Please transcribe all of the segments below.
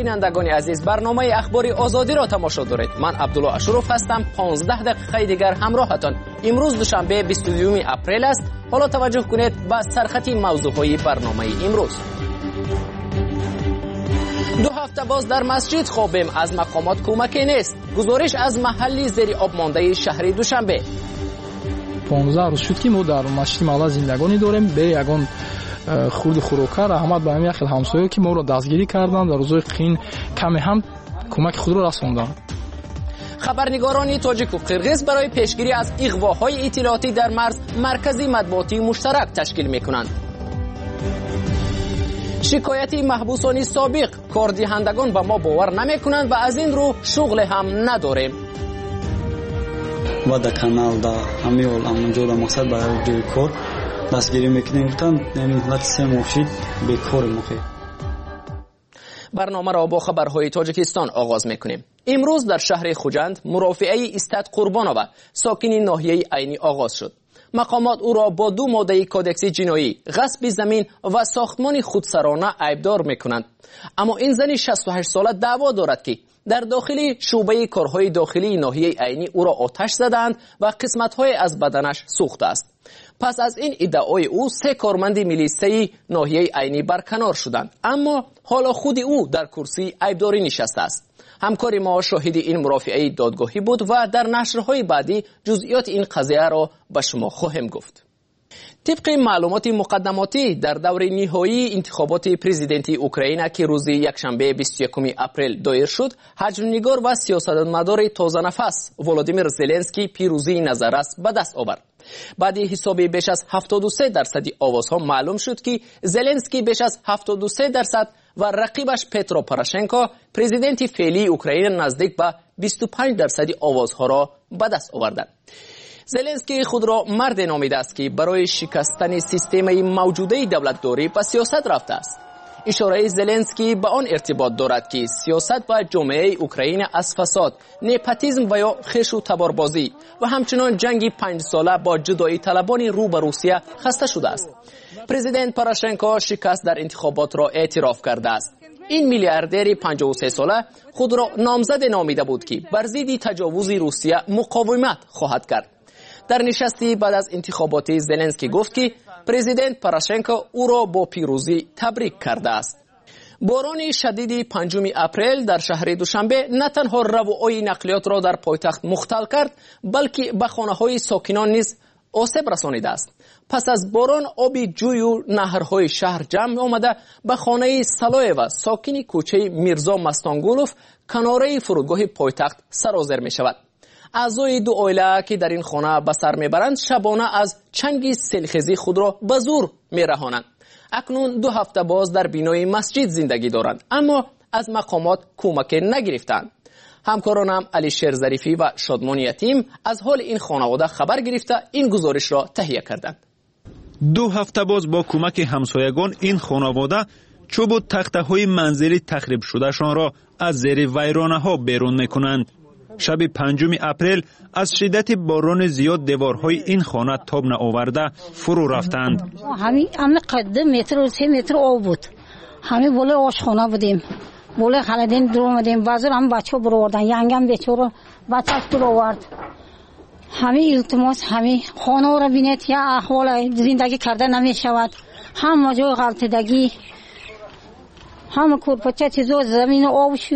بینندگان عزیز، برنامه اخباری آزادی را تماشا دارید. من عبدالله اشرف هستم. 15 دقیقه دیگر همراهتان. امروز دوشنبه 22 اپریل است. حالا توجه کنید به سرخطی موضوعهای برنامه امروز. 2 هفته باز در مسجد خوابیم، از مقامات کمکی نیست. گزارش از محلی زیر آب مانده شهر دوشنبه. 15 روز شد که ما در مسجد محله زندگانی داریم. به یگان خورد خوراکا رحمت به همین خیلی همسایه که ما را دستگیری کردند در روزهای قین کمی هم کمک خود را رساندند. خبرنگاران تاجیک و قرغیز برای پیشگیری از اغواهای اطلاعاتی در مرز مرکزی مطبوعاتی مشترک تشکیل می‌کنند. شکایتی محبوسان سابق، کاردهندگان به ما باور نمی‌کنند و از این رو شغل هم نداریم. و در کانال دا همه اونجا در مقصد برای جوی کار دستگیری میکنیم. گفتن نمی حالت 3 ماه شد بیکار مخیر. برنامه را با خبرهای تاجیکستان آغاز میکنیم. امروز در شهر خوجند مرافعه استاد قربانوف ساکن ناحیه عینی آغاز شد. مقامات او را با 2 ماده کودکس جنایی، غصب زمین و ساختمان خودسرانه عیبدار میکنند. اما این زن 68 ساله دعوا دارد که در داخلی شعبه کارهای داخلی ناحیه عینی او را آتش زدند و قسمت‌های از بدنش سوخته است. پس از این ادعای او 3 کارمند میلیسه ناحیه عینی برکنار شدند، اما حالا خود او در کرسی عیبداری نشسته است. همکار ما شاهد این مرافعه دادگاهی بود و در نشرهای بعدی جزئیات این قضیه را به شما خواهم گفت. طبق معلومات مقدماتی در دور نهایی انتخابات پرزیدنتی اوکراین که روز یکشنبه 21 اپریل دایر شد، حجم‌نگار و سیاستمدار تازه نفس ولادیمیر زلنسکی پیروزی نظررس به دست آورد. بعد حساب بیش از 73% آوازها معلوم شد که زلنسکی بیش از 73% و رقیبش پترو پروشنکو پرزیدنت فعلی اوکراین نزدیک به 25% آوازها را به دست آوردند. زلنسکی خود را مرد نامیده است که برای شکستن سیستم موجوده دولتداری به سیاست رفته است. اشاره زلنسکی به آن ارتباط دارد که سیاست و جامعه اوکراین از فساد، نپاتیسم و یا خش و تباربازی و همچنان جنگ 5 ساله با جدایی طلبان رو به روسیه خسته شده است. پرزیدنت پروشنکو شکست در انتخابات را اعتراف کرده است. این میلیاردر 53 ساله خود را نامزد نامیده بود که بر ضد تجاوز روسیه مقاومت خواهد کرد. در نشستی بعد از انتخابات زلنسکی گفت که پرزیدنت پروشنکو او را با پیروزی تبریک کرده است. باران شدید 5 اپریل در شهر دوشنبه نه تنها روای نقلیات را در پایتخت مختل کرد، بلکه به خانه‌های ساکنان نیز آسیب رسانیده است. پس از باران آب جوی و نهرهای شهر جمع آمده به خانه سلایو ساکن کوچه میرزا مستانگولوف کناره فرودگاه پایتخت سرازیر می شود. اعضای 2 عائله که در این خانه به سر میبرند شبانه از چنگ سیلخیزی خود را به زور میرهانند. اکنون 2 هفته باز در بینای مسجد زندگی دارند، اما از مقامات کمک نگرفتند. همکارانم علی شیر ظریفی و شادمان یتیم از حال این خانواده خبر گرفته این گزارش را تهیه کردند. 2 هفته باز با کمک همسایگان این خانواده چوب و تخته های منزلی تخریب شده شان را از زیر ویرانه ها بیرون میکنند. شب 5 اپریل از شدت باران زیاد دیوارهای این خانه تاب نآورده فرو رفتند. همین قد متر و 3 متر آب بود. همین بالا آشخانه بودیم. بالا خالدین در اومدیم. بازار هم بچه بردن. یانگم بیچاره بچه‌اش در آورد. همین التماس همین خانه را بینید یا احوال زندگی کرده نمیشود. هم جای غلطیدگی هم کورپچه چیزا زمین آب شد.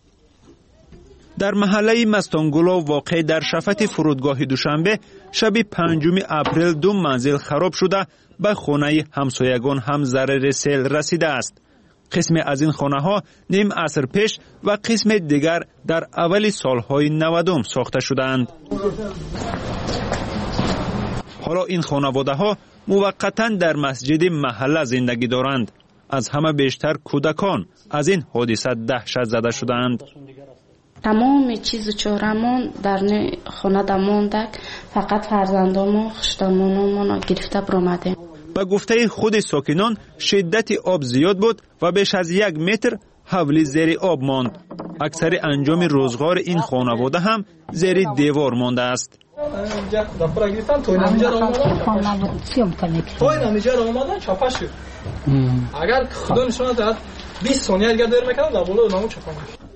در محله مستانگولو واقع در شفت فرودگاه دوشنبه شب 5 اپریل 2 منزل خراب شده به خانه همسایگان هم ضرر سیل رسیده است. قسم از این خانه ها نیم عصر پیش و قسم دیگر در اول سالهای 90 ساخته شدند. حالا این خانواده ها موقتا در مسجد محله زندگی دارند. از همه بیشتر کودکان از این حادثه دهشت زده شدند. تمام چیز چهارمون در خانه دماندک، فقط فرزندامون خشتمونمون گرفته برآمدیم. به گفته خود ساکنان شدت آب زیاد بود و بیش از 1 متر حولی زیر آب ماند. اکثر انجام روزگار این خانواده هم زیر دیوار مانده است. اگر خدا نشانه داد 20 ثانیه اگر دیر میکنم در بالا نامو چپم.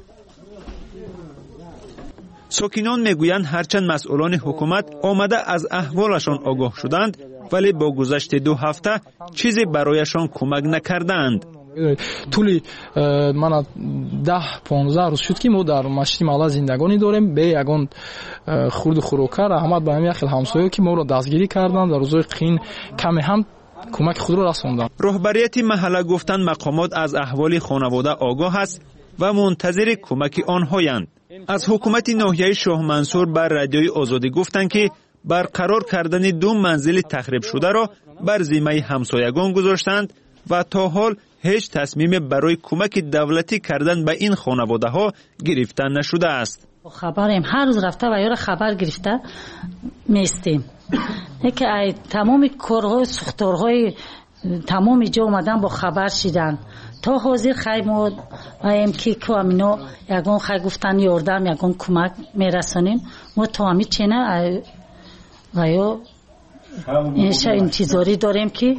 ساکنان میگویند هرچند مسئولان حکومت آمده از احوالشان آگاه شدند ولی با گذشت 2 هفته چیزی برایشان کمک نکردند. طولی من 10-15 روز شد که ما در مشتی محله زندگانی داریم به یگان خورد خوراکر احمد به همین خیل همسایه که ما را دستگیری کردند در روزهای قین کمی هم کمک خود را رساندند. رهبریت محله گفتند مقامات از احوال خانواده آگاه است و منتظر کمک آنهایند. از حکومت ناحیه شاه منصور بر رادیوی آزادی گفتند که برقرار کردن 2 منزل تخریب شده را بر ذمه همسایگان گذاشتند و تا حال هیچ تصمیم برای کمک دولتی کردن به این خانواده ها گرفته نشده است. خبریم هر روز رفته و یارو خبر گرفته میستیم. یکی تمام کارهای سختارهای تمام جا اومدن با خبر شدن. تا حاضر خیلی ما ایم که کامینا یگان خیلی گفتن یاردم یگان کمک میرسانیم. ما تا همی چنه و یا انتظاری داریم که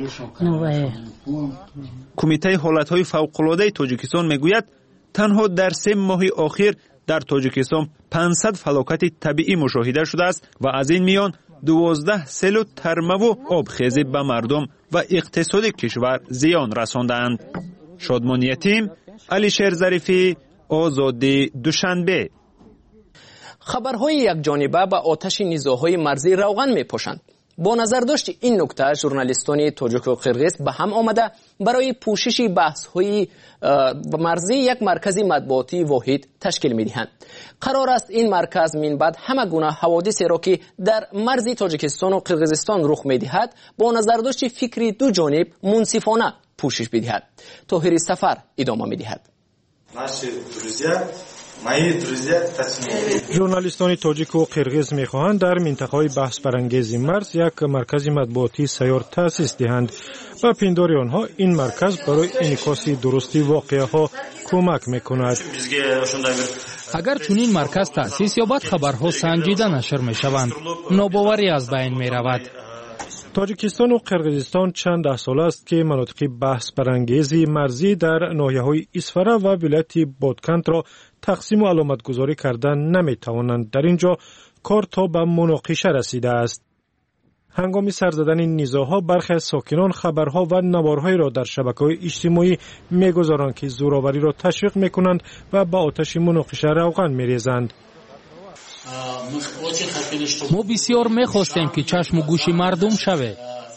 کمیته حالتهای فوق‌العاده تاجیکستان میگوید تنها در 3 ماه اخیر در تاجیکستان 500 فلاکت طبیعی مشاهده شده است و از این میان 12 سیل و ترمه و آبخیزی به مردم و اقتصاد کشور زیان رساندند. شادمان یتیم، علیشیر ظریفی، آزادی دوشنبه. خبرهای یک جانبه به آتش نزاع‌های مرزی روغن می‌پاشند. با نظر داشت این نکته ژورنالیستان تاجیک و قرقیز به هم آمده برای پوشش بحث‌های مرزی یک مرکز مطبوعاتی واحد تشکیل می‌دهند. قرار است این مرکز من بعد همه گونه حوادث را که در مرز تاجیکستان و قرقیزستان رخ می‌دهد با نظر داشت فکری دو جانب منصفانه پوشش بدهد. طاهر سفر ادامه می‌دهد. ژورنالیستان تاجیک و قرقیز می‌خواهند در منطقه‌های بحث برانگیز مرز یک مرکز مطبوعاتی سیار تأسیس دهند و پنداری آنها این مرکز برای انعکاس درستی واقعه‌ها کمک می‌کند. اگر چنین مرکز تأسیس یابد خبرها سنجیده نشر می‌شوند، ناباوری از بین می‌رود. تاجیکستان و قرقیزستان چند ده سال است که مناطق بحث برانگیز مرزی در ناحیه‌های اسفره و ولایت بادکند را تقسیم و علامت گذاری کردن نمی توانند. در اینجا کار تا به مناقشه رسیده است. هنگام سر زدن این نزاع‌ها برخی از ساکنان خبرها و نوارهایی را در شبکه‌های اجتماعی می‌گذارند که زورآوری را تشویق می‌کنند و به آتش مناقشه روغن می‌ریزند. ما بسیار می‌خواستیم که چشم و گوش مردم شود.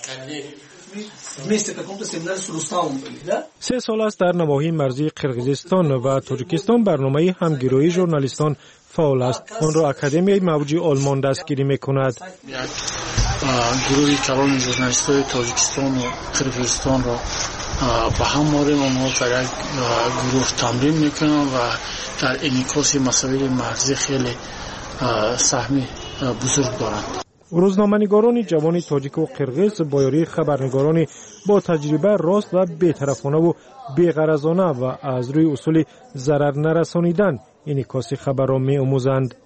3 سال است در نواحی مرزی قرقیزستان و تاجیکستان برنامه همگرایی ژورنالیستان فعال است. آن را اکادمیای موجی آلمان دستگیری می‌کند. گروهی کلان ژورنالیست‌های تاجیکستان و قرقیزستان را به هم آوریم. آنها در یک گروه تمرین می‌کنند و در انعکاس مسائل مرزی خیلی سهمی بزرگ دارند. روزنامه‌نگاران جوان تاجیک و قرقیز با یاری خبرنگاران با تجربه راست و بی‌طرفانه و بی‌غرضانه و از روی اصول ضرر نرسانیدن انعکاس خبر را می‌آموزند.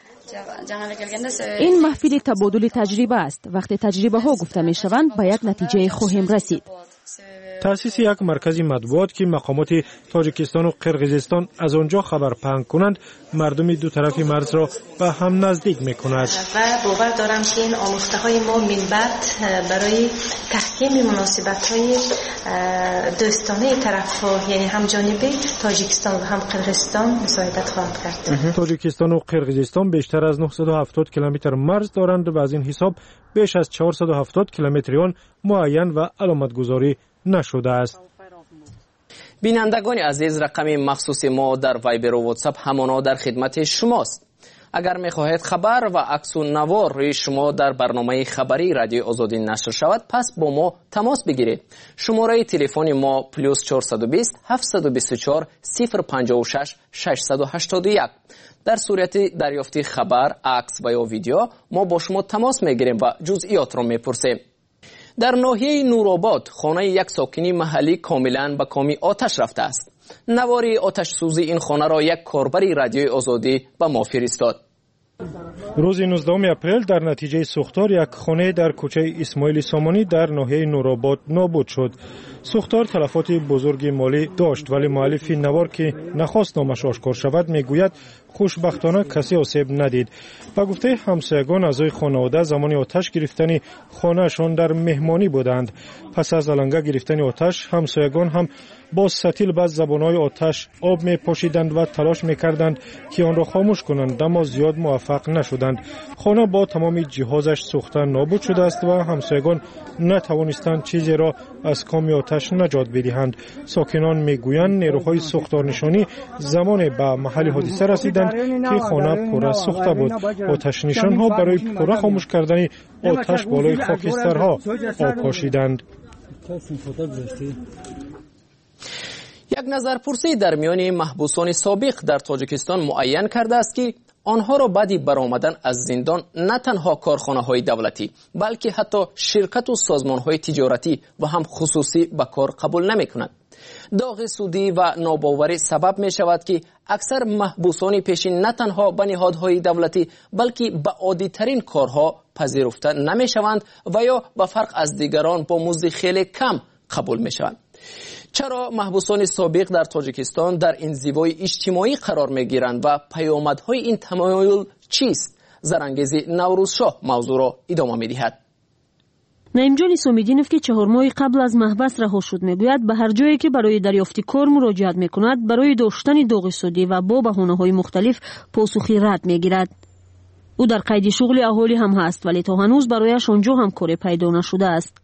این محفل تبادل تجربه است. وقتی تجربه ها گفته می شوند به یک نتیجه خواهیم رسید. تأسیس یک مرکز مطبوعات که مقامات تاجیکستان و قرقیزستان از آنجا خبر پهن کنند مردم دو طرف مرز را به هم نزدیک می کند. و باور دارم که این آموزه های ما منبعد برای تحکیم مناسبت های دوستانه طرف ها یعنی هم جانبه تاجیکستان و هم قرقیزستان مساعدت خواهد کرد. تاجیکستان و قرقیزستان بیشتر از 970 کیلومتر مرز دارند و از این حساب بیش از 470 کیلومتر آن معین و علامت گذاری نشده است. بینندگان عزیز، رقم مخصوص ما در وایبر و واتساپ همانا در خدمت شماست. اگر می‌خواهید خبر و عکس و نوار روی شما در برنامه خبری رادیو آزادی نشر شود، پس با ما تماس بگیرید. شماره تلفن ما +420 724 056 681. در صورت دریافت خبر، عکس و یا ویدیو ما با شما تماس می‌گیریم و جزئیات را می‌پرسیم. در ناحیه نورآباد خانه یک ساکنی محلی کاملا به کامی آتش رفته است. نواری آتش سوزی این خانه را یک کاربر رادیوی آزادی به ما فرستاد. روز 19 اپریل در نتیجه سوختار یک خانه در کوچه اسماعیل سامانی در ناحیه نورآباد نابود شد. سوختار تلفات بزرگی مالی داشت، ولی مؤلف نوار که نخواست نامش آشکار شود میگوید خوشبختانه کسی آسیب ندید. با گفته همسایگان اعضای خانواده زمان آتش گرفتن خانهشان در مهمانی بودند. پس از علنگه گرفتن آتش همسایگان هم با ستیل به زبانهای آتش آب می پاشیدند و تلاش می کردند که آن را خاموش کنند، اما زیاد موفق نشدند. خانه با تمام جهازش سوخته نابود شده است و همسایگان نتوانستند چیزی را از کام آتش نجات بدهند. ساکنان میگویند نیروهای سوختارنشانی زمان به محل حادثه رسیدند که خانه پر از سوخته بود. آتش نشانها برای پر خاموش کردن آتش بالای خاکسترها آب پاشیدند. یک نظرپرسی در میان محبوسان سابق در تاجیکستان معین کرده است که آنها را بعد برآمدن از زندان نه تنها کارخانه‌های دولتی بلکه حتی شرکت و سازمان‌های تجارتی و هم خصوصی به کار قبول نمی‌کنند. داغ سودی و ناباوری سبب می شود که اکثر محبوسان پیشین نه تنها به نهادهای دولتی بلکه به عادی‌ترین کارها پذیرفته نمی شوند و یا به فرق از دیگران با مزد خیلی کم قبول می شوند. چرا محبوسان سابق در تاجیکستان در انزوای اجتماعی قرار می گیرند و پیامدهای این تمایل چیست؟ زرانگیز نوروزشاه موضوع را ادامه می دهد. نعیم سومیدینوف که 4 ماه قبل از محبس رها شد میگوید به هر جایی که برای دریافت کار مراجعت میکند برای داشتن داغ سودی و با بهانه‌های مختلف پاسخی رد میگیرد. او در قید شغل اهالی هم هست ولی تا هنوز برایش آنجا هم کاری پیدا نشده است.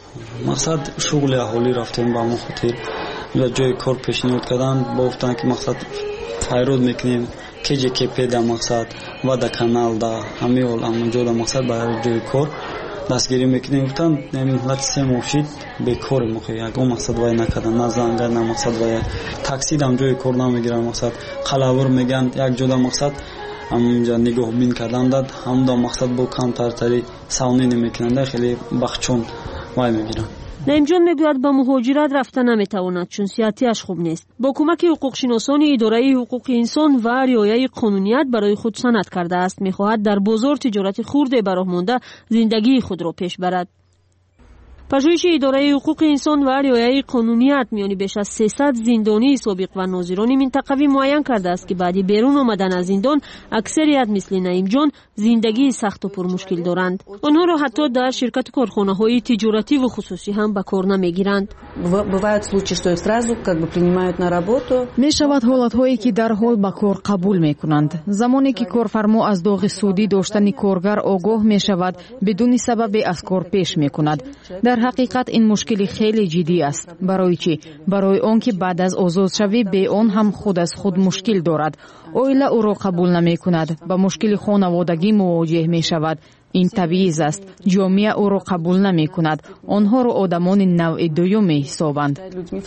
مقصد شغل اهالی رفتیم با مخاطر و جای کار پیشنهاد کردن گفتن که مقصد فایرود میکنیم KJKP در مقصد و در کانال در همه اونجا در مقصد برای جای کار دستگیری میکنیم. گفتن ملت 3 ماه شد بیکار مخوی اون مقصد وای نکردن نه زنگ نه مقصد وای تاکسی دم جای کار نمیگیرن مقصد خلاور میگن یک جدا مقصد همونجا نگاه بین کردن داد هم دا مقصد با کم تری ساونی نمیکنن خیلی بخچون وای میگیرن. نعیم جان میگوید با مهاجرت رفتن نمیتواند چون صحتیش خوب نیست. با کمک حقوق شناسان اداره حقوق انسان و رعایت قانونیت برای خود سند کرده است. میخواهد در بازار تجارت خرد براه مانده زندگی خود را پیش برد. پژوهش اداره حقوق انسان و رعایت قانونیت میانی بیش از 300 زندانی سابق و ناظران منطقوی معین کرده است که بعد بیرون آمدن از زندان اکثریت مثل نعیم جان زندگی سخت و پر مشکل دارند. آنها را حتی در شرکت کارخانه‌های تجارتی و خصوصی هم به کار نمیگیرند. می شود حالت‌هایی که در حال به کار قبول میکنند. زمانی که کارفرما از داغ سودی داشتن کارگر آگاه می شود بدون سبب از کار پیش میکند. در حقیقت این مشکلی خیلی جدی است. برای چی؟ برای آنکه بعد از آزاد شوی به آن هم خود از خود مشکل دارد. عائله او را قبول نمی کند. با مشکل خانوادگی مواجه می شود. این طبیعی است. جامعه او را قبول نمی کند. آنها را آدمان نوع دوم حسابند.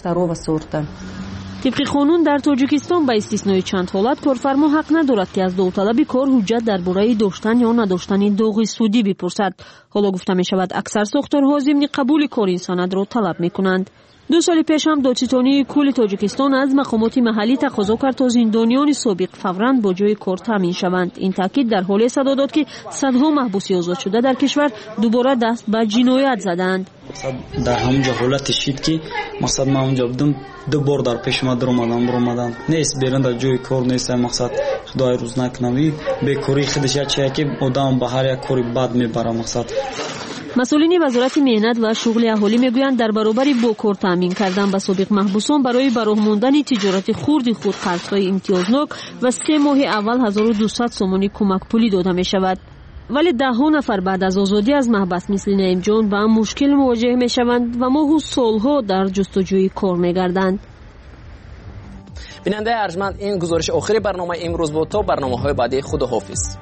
طبق قانون در تاجیکستان با استثنای چند حالت کارفرما حق ندارد که از داوطلب کار حجت درباره داشتن یا نداشتن داغ سودی بپرسد. حالا گفته می شود اکثر ساختارها ضمن قبول کار سند را طلب می کنند. 2 سال پیش هم دادستانی کل تاجیکستان از مقامات محلی تقاضا کرد تا زندانیان سابق فوراً با جای کار تامین شوند. این تاکید در حال صدا داد که صدها محبوس آزاد شده در کشور دوباره دست به جنایت زدند. در همونجا حالت شید که مقصد ما اونجا بودم 2 بار در پیش ما در اومدم نیست بیرون در جای کار نیست. مقصد خدای روز نکنه بیکاری خودش چیه که آدم به هر یک کاری بد میبره. مقصد مسئولین وزارت مهنت و شغل اهالی میگویند در برابر با کار تامین کردن به سابق محبوسان برای براه ماندن تجارت خرد خود قرضهای امتیازناک و 3 ماه اول 1200 سومانی کمک پولی داده می شود. ولی 10 نفر بعد از آزادی از محبس مثل نعیم جان با هم مشکل مواجه می شوند و ماه و سالها در جستجوی کار می گردند. بیننده ارجمند این گزارش آخری برنامه امروز بود. تا برنامه‌های بعدی خداحافظ.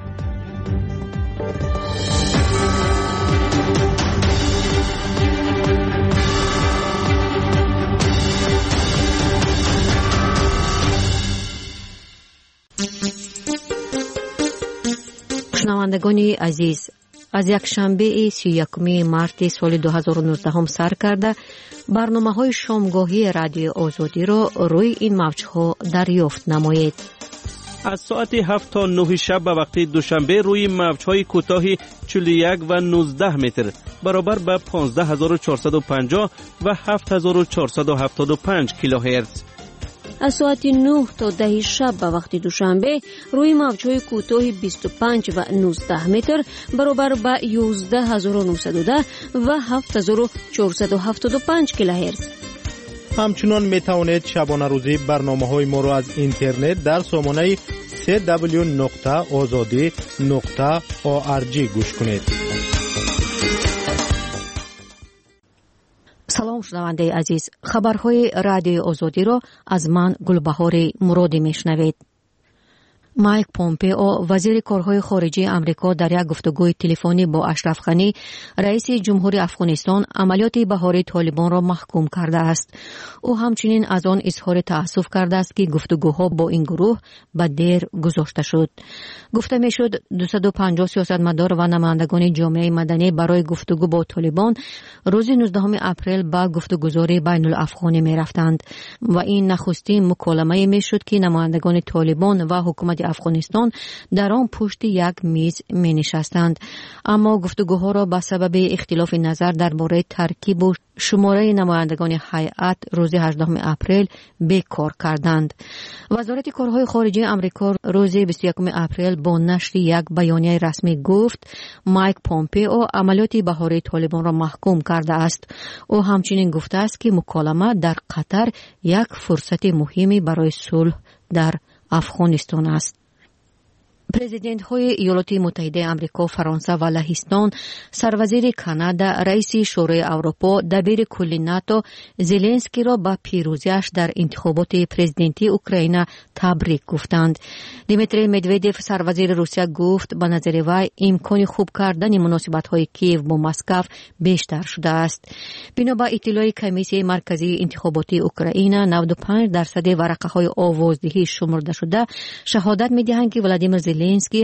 شنوندگان عزیز، از یک شنبه 31 مارت سال 2019 سر کرده برنامه‌های شامگاهی رادیو آزادی را روی این موج‌ها دریافت نمایید. از ساعت 7 تا 9 شب به وقت دوشنبه روی موج‌های کوتاه 41 و 19 متر برابر به 15450 و 7475 کیلوهرتز. از ساعت 9 تا 10 شب به وقت دوشنبه روی موج‌های کوتاه 25 و 19 متر برابر به 11910 و 7475 کیلوهرتز. همچنان می توانید شبانه روزی برنامه‌های ما را از اینترنت در سامانه www.azadi.org گوش کنید. سلام شنونده عزیز، خبرهای رادیو آزادی را از من گلبهار مرادی میشنوید. مایک پومپئو وزیر کارهای خارجه آمریکا در یک گفتگوی تلفنی با اشرف غنی رئیس جمهوری افغانستان عملیات بهاری طالبان را محکوم کرده است. او همچنین از آن اظهار تأسف کرده است که گفتگوها با این گروه به دیر گذاشته شد. گفته میشد 250 سیاستمدار و نمایندگان جامعه مدنی برای گفتگو با طالبان روز 19 اپریل به گفتگوزاری بین الافغانی می رفتند و این نخستین مکالمه میشد که نمایندگان طالبان و حکومت افغانستان در آن پشت یک میز می نشستند. اما گفتگوها را به سبب اختلاف نظر درباره ترکیب و شماره نمایندگان هیئت روز 18 اپریل بیکار کردند. وزارت کارهای خارجه آمریکا روز 21 اپریل با نشر یک بیانیه رسمی گفت مایک پومپئو عملیات بهاری طالبان را محکوم کرده است. او همچنین گفته است که مکالمه در قطر یک فرصت مهمی برای صلح در افغانستان است. پرزیدنت های ایالات متحده آمریکا، فرانسه و لهستان، سروزیر کانادا، رئیس شورای اروپا، دبیر کل ناتو زلنسکی را به پیروزیش در انتخابات پرزیدنتی اوکراین تبریک گفتند. دیمیتری مدودف سروزیر روسیه گفت به نظر وی امکان خوب کردن مناسبت های کیف با مسکو بیشتر شده است. بنا به اطلاع کمیسیون مرکزی انتخابات اوکراین 95% ورقه های آوازدهی شمرده شده شهادت می‌دهند که ولادیمیر زلنسکی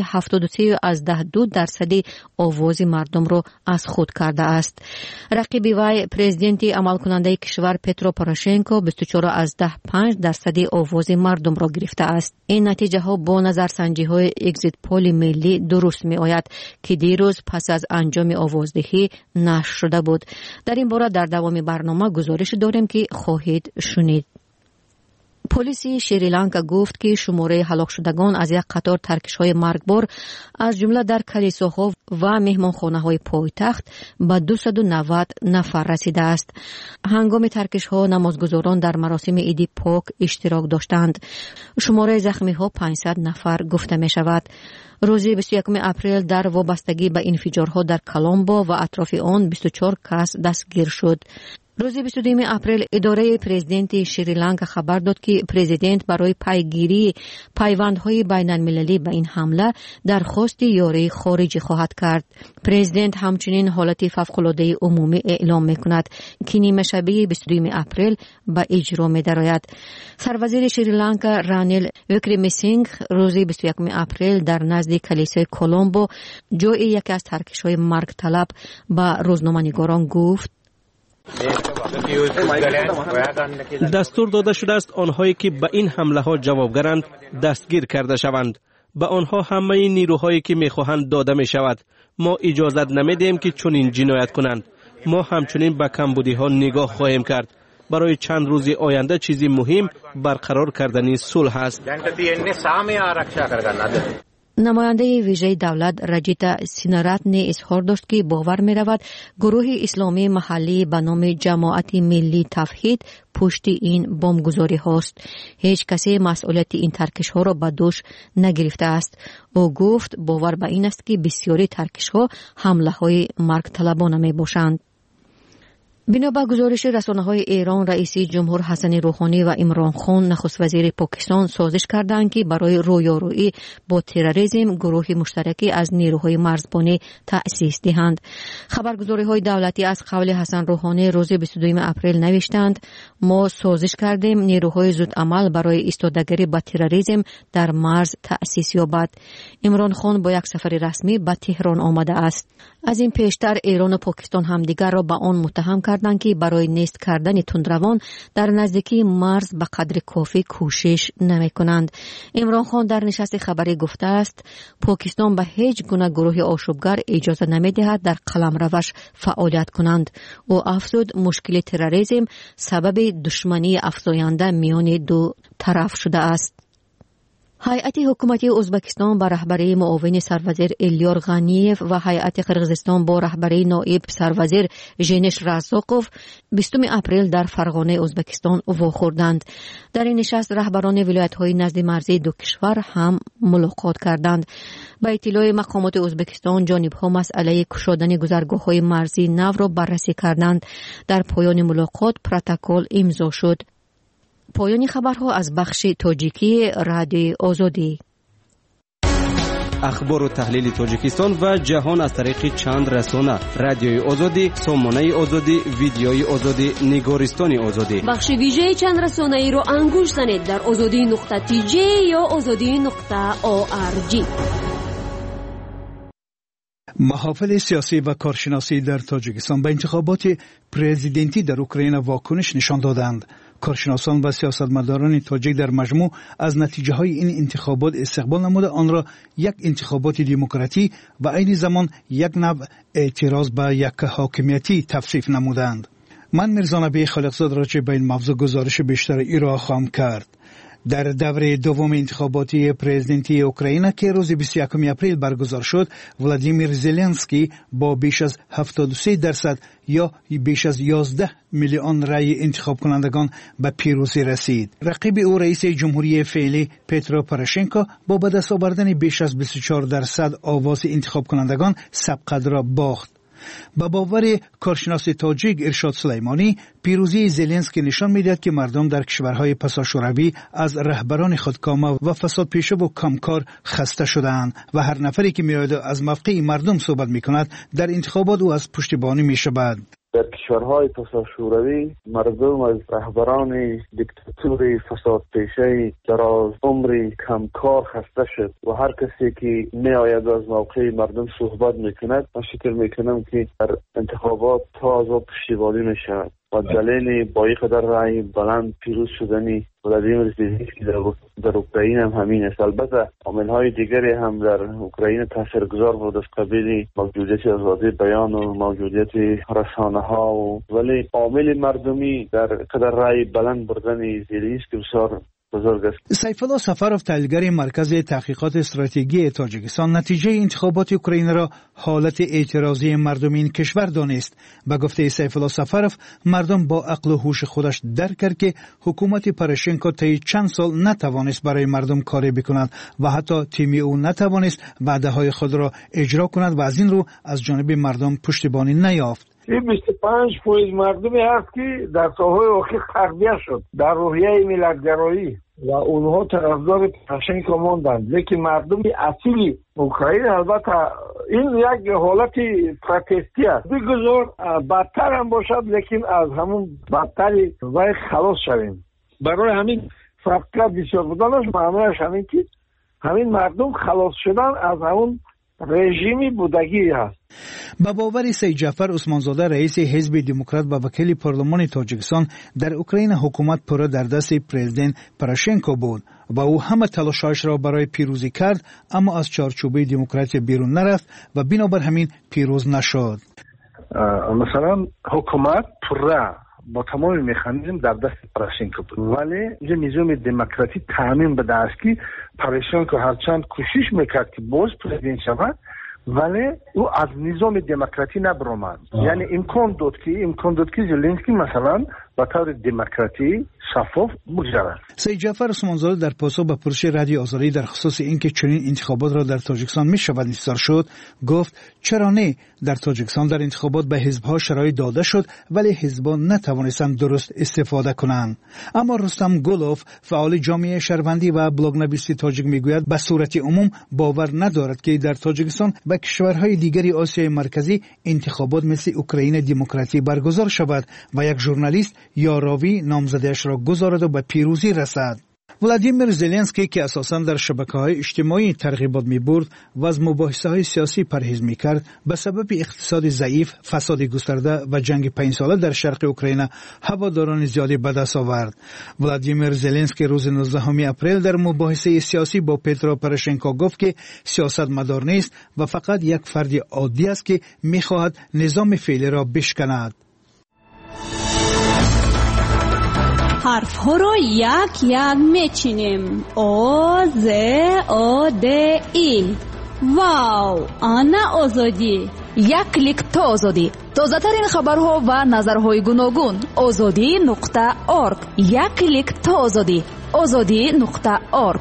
73.2% آواز مردم را از خود کرده است. رقیب وی پرزیدنت عمل کننده کشور پترو پوروشنکو 24.5% آواز مردم را گرفته است. این نتیجه ها با نظرسنجی های اگزیت پول ملی درست می آید که دیروز پس از انجام آوازدهی نشر شده بود. در این باره در دوام برنامه گزارش داریم که خواهید شنید. پلیس شریلانکا گفت که شماره هلاک شدگان از یک قطار ترکش‌های مرگبار از جمله در کلیساها و مهمانخانه‌های پایتخت به 290 نفر رسیده است. هنگام ترکش‌ها نمازگزاران در مراسم عید پاک اشتراک داشتند. شماره زخمی‌ها 500 نفر گفته می‌شود. روز 21 اپریل در وابستگی به انفجارها در کلمبو و اطراف آن 24 کس دستگیر شد. روز 22 اپریل اداره پرزیدنت شریلانکا خبر داد که پرزیدنت برای پیگیری پیوندهای بین المللی به این حمله درخواست یاری خارجی خواهد کرد. پرزیدنت همچنین حالت فوق‌العاده عمومی اعلام می‌کند که نیمه شبه 22 اپریل به اجرا می‌دراید. سروزیر شریلانکا رانیل ویکرمسینگ روز 21 اپریل در نزد کلیسای کلمبو جای یکی از ترکش‌های مرگ طلب به روزنامه‌نگاران گفت دستور داده شده است آنهایی که به این حمله ها جوابگرند دستگیر کرده شوند. به آنها همه نیروهایی که میخواهند داده می شود. ما اجازت نمیدیم که چنین جنایت کنند. ما همچنین به کمبودی ها نگاه خواهیم کرد. برای چند روز آینده چیزی مهم برقرار کردن صلح است. نماینده ویژه دولت رجیتا سیناراتنی اظهار داشت که باور می رود گروه اسلامی محلی به نام جماعت ملی توحید پشت این بمبگذاری هاست. هیچ کسی مسئولیت این ترکش ها را به دوش نگرفته است. او گفت باور به این است که بسیاری ترکش ها حمله های مرگ طلبانه می باشند. بنا به گزارش رسانه‌های ایران، رئیس جمهور حسن روحانی و عمران خان نخست وزیر پاکستان سازش کردند که برای رویارویی با تروریسم گروهی مشترکی از نیروهای مرزبانی تأسیس دهند. خبرگزاری‌های دولتی از قول حسن روحانی روز 22 اپریل نوشتند ما سازش کردیم نیروهای زودعمل برای ایستادگی با تروریسم در مرز تأسیس یابد. عمران خان با یک سفر رسمی به تهران آمده است. از این پیشتر ایران و پاکستان همدیگر را به آن متهم کرد کردند که برای نیست کردن تندروان در نزدیکی مرز به قدر کافی کوشش نمی‌کنند. عمران خان در نشست خبری گفته است پاکستان به هیچ گونه گروه آشوبگر اجازه نمی‌دهد در قلمروش فعالیت کنند. او افزود مشکل تروریسم سبب دشمنی افزاینده میان دو طرف شده است. هیئت حکومتی ازبکستان با رهبری معاون سروزیر الیار غنیف و هیئت قرغیزستان با رهبری نایب سروزیر ژنش رزاقوف 20 اپریل در فرغانه ازبکستان واخوردند. در این نشست رهبران ولایت‌های نزد مرزی دو کشور هم ملاقات کردند. با اطلاع مقامات ازبکستان جانب‌ها مسئله گشادن گذرگاه‌های مرزی نو را بررسی کردند. در پایان ملاقات پروتکل امضا شد. پایان خبرها از بخش تاجیکی رادیوی آزادی. اخبار و تحلیل تاجیکستان و جهان از طریق چند رسانه: رادیوی آزادی، سامانه آزادی، ویدیوی آزادی، نگارستان آزادی. بخش ویژه چند رسانه ای رو انگوش زنید در azadi.tj یا azadi.org. محافل سیاسی و کارشناسی در تاجیکستان به انتخابات پرزیدنتی در اوکراین واکنش نشان دادند. کارشناسان و سیاستمداران تاجیک در مجموع از نتیجه های این انتخابات استقبال نموده آن را یک انتخابات دموکراتی و عین زمان یک نوع اعتراض به یک حاکمیتی توصیف نمودند. من میرزا نبی خالقزاد راجع به این موضوع گزارش بیشتر ارائه خواهم کرد. در دور دوم انتخاباتی پرزیدنتی اوکراین که روز 21 اپریل برگزار شد، ولادیمیر زلنسکی با بیش از 73% یا بیش از 11 میلیون رای انتخاب کنندگان به پیروزی رسید. رقیب او رئیس جمهوری فعلی پترو پروشنکو با به دست آوردن بیش از 24% آواز انتخاب کنندگان سبقت را باخت. با باور کارشناس تاجیک ارشاد سلیمانی، پیروزی زلنسکی نشان می‌دهد که مردم در کشورهای پساشوروی از رهبران خودکامه و فساد پیشه و کمکار خسته شده‌اند و هر نفری که می‌آید از موقع مردم صحبت می‌کند در انتخابات او از پشتیبانی می‌شود. در کشورهای پساشوروی مردم از رهبران دیکتاتوری فساد پیشه دراز عمری کمکار خسته شد و هر کسی که می آید از موقع مردم صحبت میکند من فکر میکنم که در انتخابات تا از پشتیبانی میشود و دلیل با این قدر رای بلند پیروز شدنی ولادیمیر زلنسکی در اوکراین هم همین است. البته عامل‌های دیگری هم در اوکراین تاثیرگذار بود از قبیل موجودیت آزادی بیان و موجودیت رسانه‌ها ولی عامل مردمی در قدر رای بلند بردن زلنسکی بسیار بزرگ است. سیف الله سفروف تحلیلگر مرکز تحقیقات استراتژی تاجیکستان نتیجه انتخابات اوکراین را حالت اعتراضی مردم این کشور دانست. به گفته سیف الله سفروف مردم با عقل و هوش خودش درک کرد که حکومت پروشنکو طی چند سال نتوانست برای مردم کاری بکند و حتی تیم او نتوانست وعده‌های خود را اجرا کند و از این رو از جانب مردم پشتیبانی نیافت. این 25% مردمی هست که در سالهای اخیر تغذیه شد در روحیه ملت‌گرایی و اونها طرفدار پروشنکو ماندند، لیکن مردم اصیل اوکراین البته این یک حالت پروتستی است. بگذار بدتر هم باشد لیکن از همون بدتری وای خلاص شویم. برای همین فقط بسیار بودنش معنیش همین که همین مردم خلاص شدن از همون رژیمی بودگی است. با باور سید جعفر عثمانزاده رئیس حزب دموکرات و وکیل پارلمان تاجیکستان در اوکراین حکومت پورا در دست پرزیدنت پروشنکو بود و او همه تلاشش را برای پیروزی کرد اما از چارچوب دموکراسی بیرون نرفت و بنابر همین پیروز نشد. مثلا حکومت پورا با تمام مکانیزم در دست پروشنکو بود ولی این نظام دموکراتی تامین به دست که پروشنکو هرچند کوشش میکرد که باز پرزیدنت شود ولی او از نظام دموکراتی نبرآمد. یعنی امکان داد که زلنسکی مثلا به طور دموکراتی شفاف بگذرد. سید جعفر عثمانزاده در پاسخ به پرسش رادیو آزادی در خصوص اینکه چنین انتخابات را در تاجیکستان می شود نصار شد گفت چرا نه؟ در تاجیکستان در انتخابات به حزب‌ها شرایط داده شد ولی حزب‌ها نتوانستند درست استفاده کنند. اما رستم گلوف فعال جامعه شهروندی و بلاگ‌نویس تاجیک میگوید به صورت عموم باور ندارد که در تاجیکستان و کشورهای دیگری آسیای مرکزی انتخابات مثل اوکراین دموکراتی برگزار شود و یک ژورنالیست یا راوی نامزدش را گذارد و به پیروزی رسد. ولادیمیر زلنسکی که اساساً در شبکه‌های اجتماعی ترغیبات می‌برد و از مباحثه‌های سیاسی پرهیز می‌کرد، به سبب اقتصاد ضعیف، فساد گسترده و جنگ 5 ساله در شرق اوکراین هواداران زیادی به دست آورد. ولادیمیر زلنسکی روز 19 اپریل در مباحثه سیاسی با پترو پروشنکو گفت که سیاستمدار نیست و فقط یک فرد عادی است که می‌خواهد نظام فعلی را بشکند. حرف ها رو یک یک میچینیم. او ز او د ای. واو، آنا آزادی. یک کلیک تا آزادی. تازه ترین خبرها و نظرهای گوناگون. azadi.org. یک کلیک تا آزادی. azadi.org.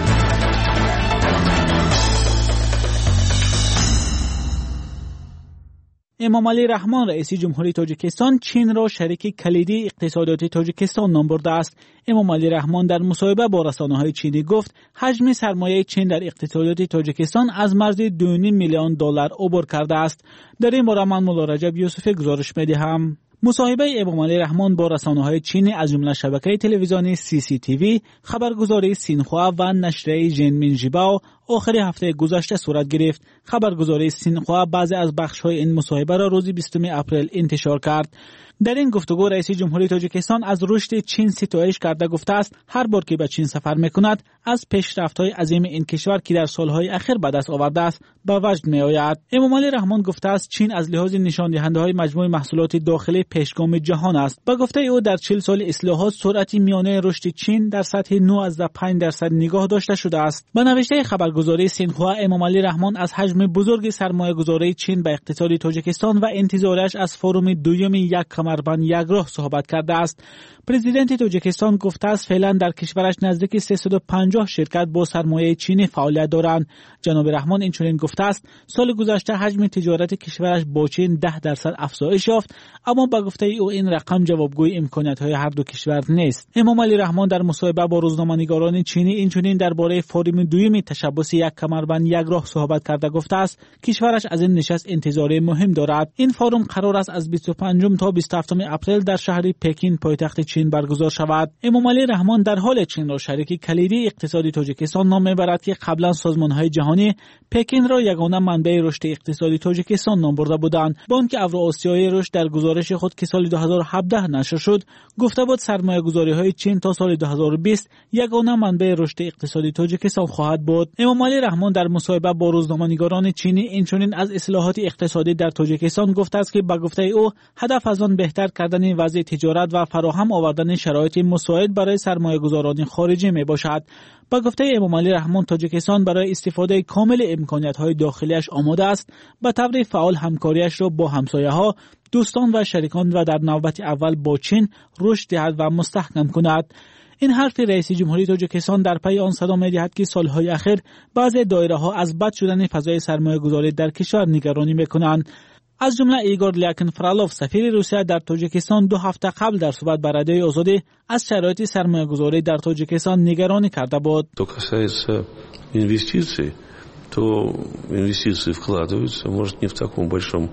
امامعلی رحمان رئیس جمهوری تاجیکستان چین را شریک کلیدی اقتصادی تاجیکستان نام برده است. امامعلی رحمان در مصاحبه با رسانه‌های چینی گفت حجم سرمایه چین در اقتصادیات تاجیکستان از مرز 2.5 میلیون دلار عبور کرده است. در این باره من مولا رجب یوسفی گزارش می‌دهم. مصاحبه امامعلی رحمان با رسانه‌های چینی از جمله شبکه تلویزیونی CCTV، خبرگزاری سینخوا و نشریه ژنمین ژیباو آخر هفته گذشته صورت گرفت. خبرگزاری سینخوا بعضی از بخش‌های این مصاحبه را روز 20 اپریل انتشار کرد. در این گفتگو رئیس جمهوری تاجیکستان از رشد چین ستایش کرده گفته است هر بار که به چین سفر می‌کند از پیشرفت‌های عظیم این کشور که در سال‌های اخیر به دست آورده است به وجد می‌آید. امامعلی رحمان گفته است چین از لحاظ نشان دهنده‌های مجموع محصولات داخلی پیشگام جهان است. به گفته او در 40 سال اصلاحات سرعت میانه رشد چین در سطح 9.5% نگاه داشته شده است. به نوشته خبرگزاری سینخوا امامعلی رحمان از حجم بزرگ سرمایه‌گذاری چین به اقتصاد تاجیکستان و انتظارش از فروم دوم یک کمربند یک راه صحبت کرده است. پرزیدنت تاجیکستان گفته است فعلا در کشورش نزدیک 350 شرکت با سرمایه چینی فعالیت دارند. جناب رحمان اینچنین گفته است سال گذشته حجم تجارت کشورش با چین 10% افزایش یافت، اما به گفته او این رقم جوابگوی امکانات‌های هر دو کشور نیست. امامعلی رحمان در مصاحبه با روزنامه‌نگاران چینی اینچنین درباره فورم دوم تشبث یک کمربند یک راه صحبت کرده گفته است کشورش از این نشست انتظار مهم دارد. این فورم قرار است از 25 تا 27 اپریل در شهر پکین پایتخت چین برگزار شود. امامعلی رحمان در حال چین را شریک کلیدی اقتصادی تاجیکستان نام میبرد که قبلا سازمان‌های جهانی پکین را یگانه منبع رشد اقتصادی تاجیکستان نام برده بودند. بانک اوراسیایی رشد در گزارش خود که سال 2017 نشر شد گفته بود سرمایه‌گذاری‌های چین تا سال 2020 یگانه منبع رشد اقتصادی تاجیکستان خواهد بود. امامعلی رحمان در مصاحبه با روزنامه‌نگاران چینی اینچنین از اصلاحات اقتصادی در تاجیکستان گفته است که به گفته او هدف از آن بهتر کردن وضع تجارت و فراهم آوردن شرایط مساعد برای سرمایه‌گذاران خارجی میباشد. با گفته امامعلی رحمان تاجیکستان برای استفاده کامل امکانات‌های داخلیش آماده است به طور فعال همکاریش را با همسایه‌ها، دوستان و شریکان و در نوبت اول با چین رشد دهد و مستحکم کند. این حرف رئیس جمهوری تاجیکستان در پی آن صدا می‌دهد که سالهای اخیر بعضی دایره‌ها از بد شدن فضای سرمایه‌گذاری در کشور نگرانی می‌کنند. از جمله ایگور لیاکین فرالوف سفیر روسیه در تاجیکستان 2 هفته قبل در صحبت با رادیوی آزادی از شرایط سرمایه‌گذاری در تاجیکستان نگرانی کرده بود. То касается инвестиций, то инвестиции вкладываются, может не в таком большом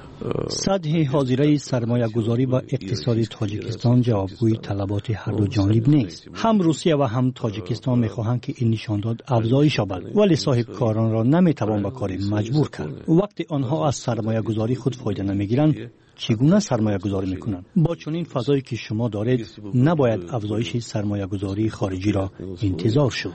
سطح حاضره سرمایه گذاری و اقتصاد تاجیکستان جوابگوی طلبات هر دو جانب نیست. هم روسیه و هم تاجیکستان میخواهند که این نشانداد افزایش یابد، ولی صاحب کاران را نمیتوان به کار مجبور کرد. وقتی آنها از سرمایه گذاری خود فایده نمیگیرند چگونه سرمایه گذاری میکنند؟ با چنین فضایی که شما دارید نباید افزایش سرمایه گذاری خارجی را انتظار شد.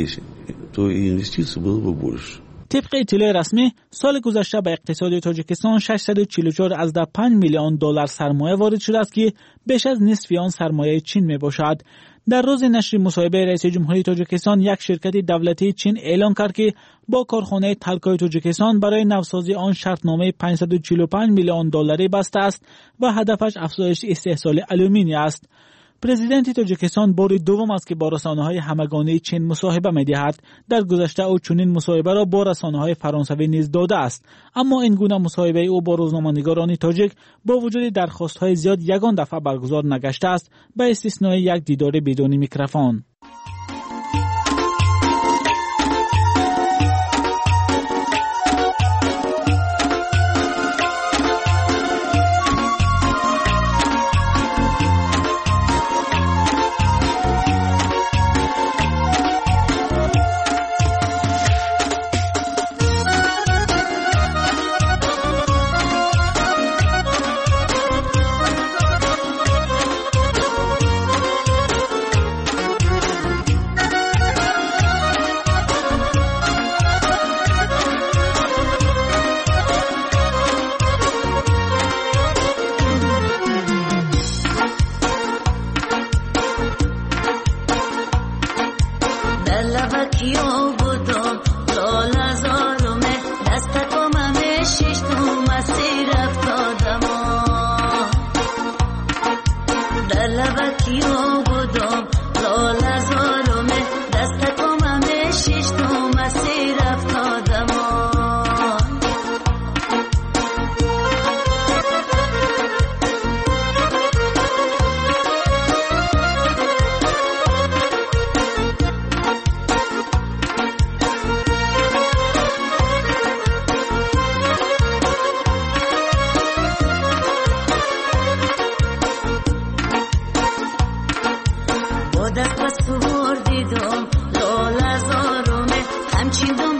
طبق اطلاع رسمی سال گذشته به اقتصاد تاجیکستان 644.5 میلیون دلار سرمایه وارد شده است که بیش از نصف آن سرمایه چین می باشد. در روز نشر مصاحبه رئیس جمهوری تاجیکستان یک شرکت دولتی چین اعلام کرد که با کارخانه تلکای تاجیکستان برای نوسازی آن شرطنامه 545 میلیون دلاری بسته است و هدفش افزایش استحصال آلومینی است. پرزیدنت تاجیکستان بار دوم است که با رسانه‌های همگانی چین مصاحبه می‌دهد. در گذشته او چنین مصاحبه را با رسانه‌های فرانسوی نیز داده است، اما این گونه مصاحبه او با روزنامه‌نگاران تاجیک با وجود درخواست‌های زیاد یگان دفعه برگزار نگشته است، به استثنای یک دیدار بدون میکروفون.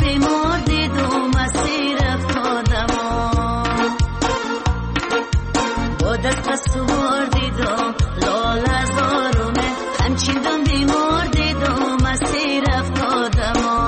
بیمار دیدم مسیر افتادم با دست پسوار دیدم لال هزارمه همچین دم بیمار دیدم مسیر افتادم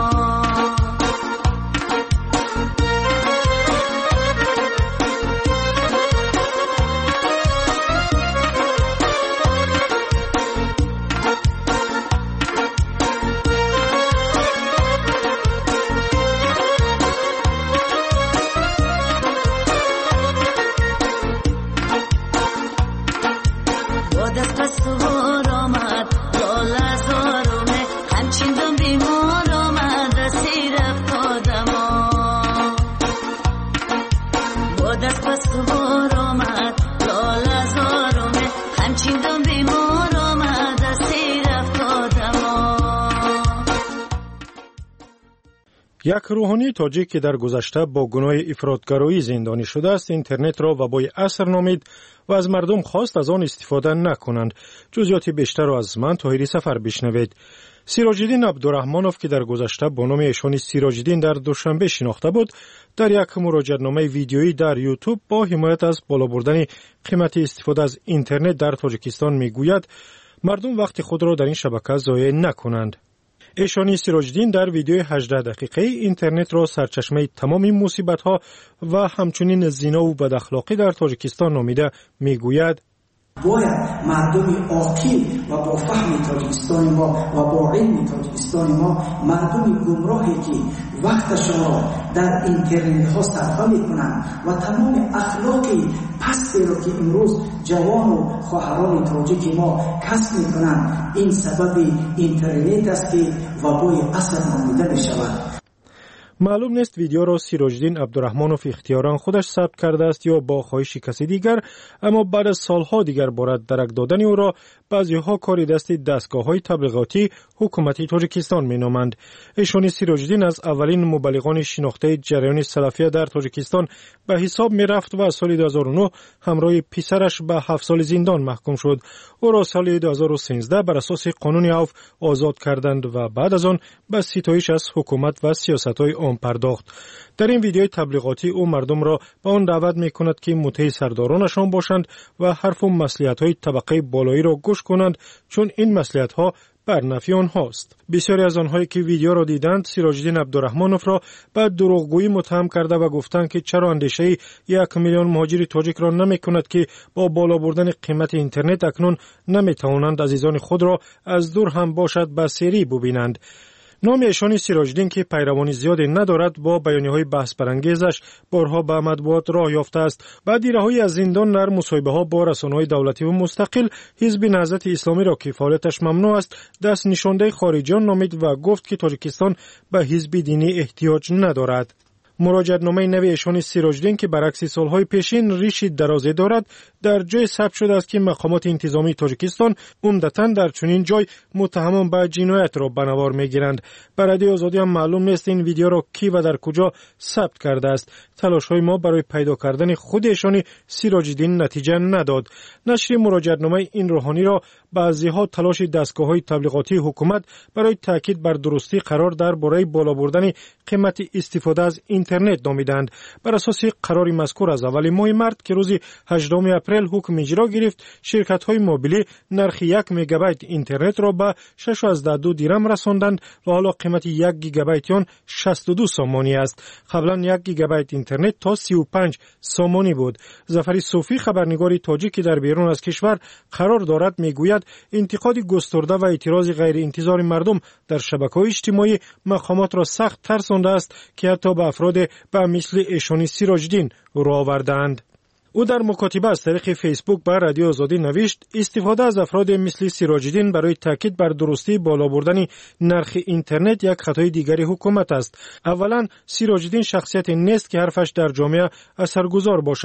یک روحانی تاجیک که در گذشته با گناه افراطگرایی زندانی شده است، اینترنت را وبای عصر نامید و از مردم خواست از آن استفاده نکنند. جزئیات بیشتر را از من طاهری سفر بشنوید. سیراج‌الدین عبدالرحمانوف که در گذشته با نام ایشانی سیراج‌الدین در دوشنبه شناخته بود، در یک مراجعه‌نامه ویدیویی در یوتیوب با حمایت از بالا بردن قیمت استفاده از اینترنت در تاجیکستان میگوید مردم وقت خود را در این شبکه ضایع نکنند. ایشانی سیراج‌الدین در ویدیوی 18 دقیقه اینترنت را سرچشمه تمام مصیبت‌ها و همچنین زنا و بداخلاقی در تاجیکستان نامیده میگوید باید مردم عاقل و با فهم تاجیکستان ما و با علم تاجیکستان ما مردم گمراهی که وقتشان را در اینترنت ها صرف میکنند و تمام اخلاقی پستی را که امروز جوان و خواهران تاجیک ما کسب میکنند این سبب اینترنت است که وبای عصر نامیده میشود. معلوم نیست ویدیو را سیراج‌الدین عبدالرحمانوف اختیاراً خودش ثبت کرده است یا با خواهش کسی دیگر، اما بعد از سالها دیگر بارد درک دادن او را بعضی‌ها کاری دست دستگاه‌های تبلیغاتی حکومتی تاجیکستان می‌نامند. ایشان سیراج‌الدین از اولین مبلغان شناخته جریان سلفیه در تاجیکستان به حساب می‌رفت و سال 2009 همراه پسرش به 7 سال زندان محکوم شد. او را سال 2013 بر اساس قانون عفو آزاد کردند و بعد از آن به ستایش از حکومت و سیاست‌های پرداخت. در این ویدیوی تبلیغاتی او مردم را به آن دعوت می‌کند که مطیع سردارانشان باشند و حرف و مصلحت‌های طبقه بالایی را گوش کنند، چون این مصلحت‌ها بر نفع آنهاست. بسیاری از آنهایی که ویدیو را دیدند سیراج‌الدین عبدالرحمانوف را به دروغگویی متهم کرده و گفتند که چرا اندیشه 1 میلیون مهاجر تاجیک را نمی‌کند که با بالا بردن قیمت اینترنت اکنون نمی‌توانند عزیزان خود را از دور هم باشد به سری ببینند. نام ایشانی سیراج‌الدین که پیروانی زیادی ندارد با بیانیه‌های بحث برانگیزش بارها به مطبوعات راه یافته است. بعد رهایی از زندان در مصاحبه‌ها با رسانه‌های دولتی و مستقل حزب نهضت اسلامی را که فعالیتش ممنوع است دست نشانده خارجیان نامید و گفت که تاجیکستان به حزب دینی احتیاج ندارد. مراجعه‌نامه نوی ایشان سیراج‌الدین که برعکس سالهای پیشین ریشی درازی دارد در جای ثبت شده است که مقامات انتظامی تاجیکستان عمدتاً در چنین جای متهمان به جنایت را به نوار می‌گیرند. برای آزادی هم معلوم نیست این ویدیو را کی و در کجا ثبت کرده است. تلاش‌های ما برای پیدا کردن خود ایشان سیراج‌الدین نتیجه نداد. نشر مراجعه‌نامه این روحانی را بعضی‌ها تلاش دستگاه‌های تبلیغاتی حکومت برای تاکید بر درستی قرار درباره بالا بردن قیمت استفاده از اینترنت نامیدند. بر اساس قرار مذکور از اول ماه مارس که روز 18 اپریل حکم اجرا گرفت، شرکت‌های موبیلی نرخ 1 مگابایت اینترنت را به 6.2 درم رساندند و حالا قیمت 1 گیگابایت آن 62 سومانی است. قبلا 1 گیگابایت اینترنت تا 35 سومانی بود. ظفر صوفی خبرنگار تاجیکی در بیرون از کشور قرار دارد میگوید انتقاد گسترده و اعتراض غیر انتظار مردم در شبکه‌های اجتماعی مقامات را سخت ترسانده است که حتی به افراد به مثل ایشانی سیراج‌الدین رو آوردند. او در مکاتبه از طریق فیسبوک به رادیو آزادی نوشت استفاده از افراد مثل سیراج‌الدین برای تاکید بر درستی بالا بردن نرخ اینترنت یک خطای دیگری حکومت است. اولا سیراج‌الدین شخصیت نیست که حرفش در جامعه اثرگذار باشد.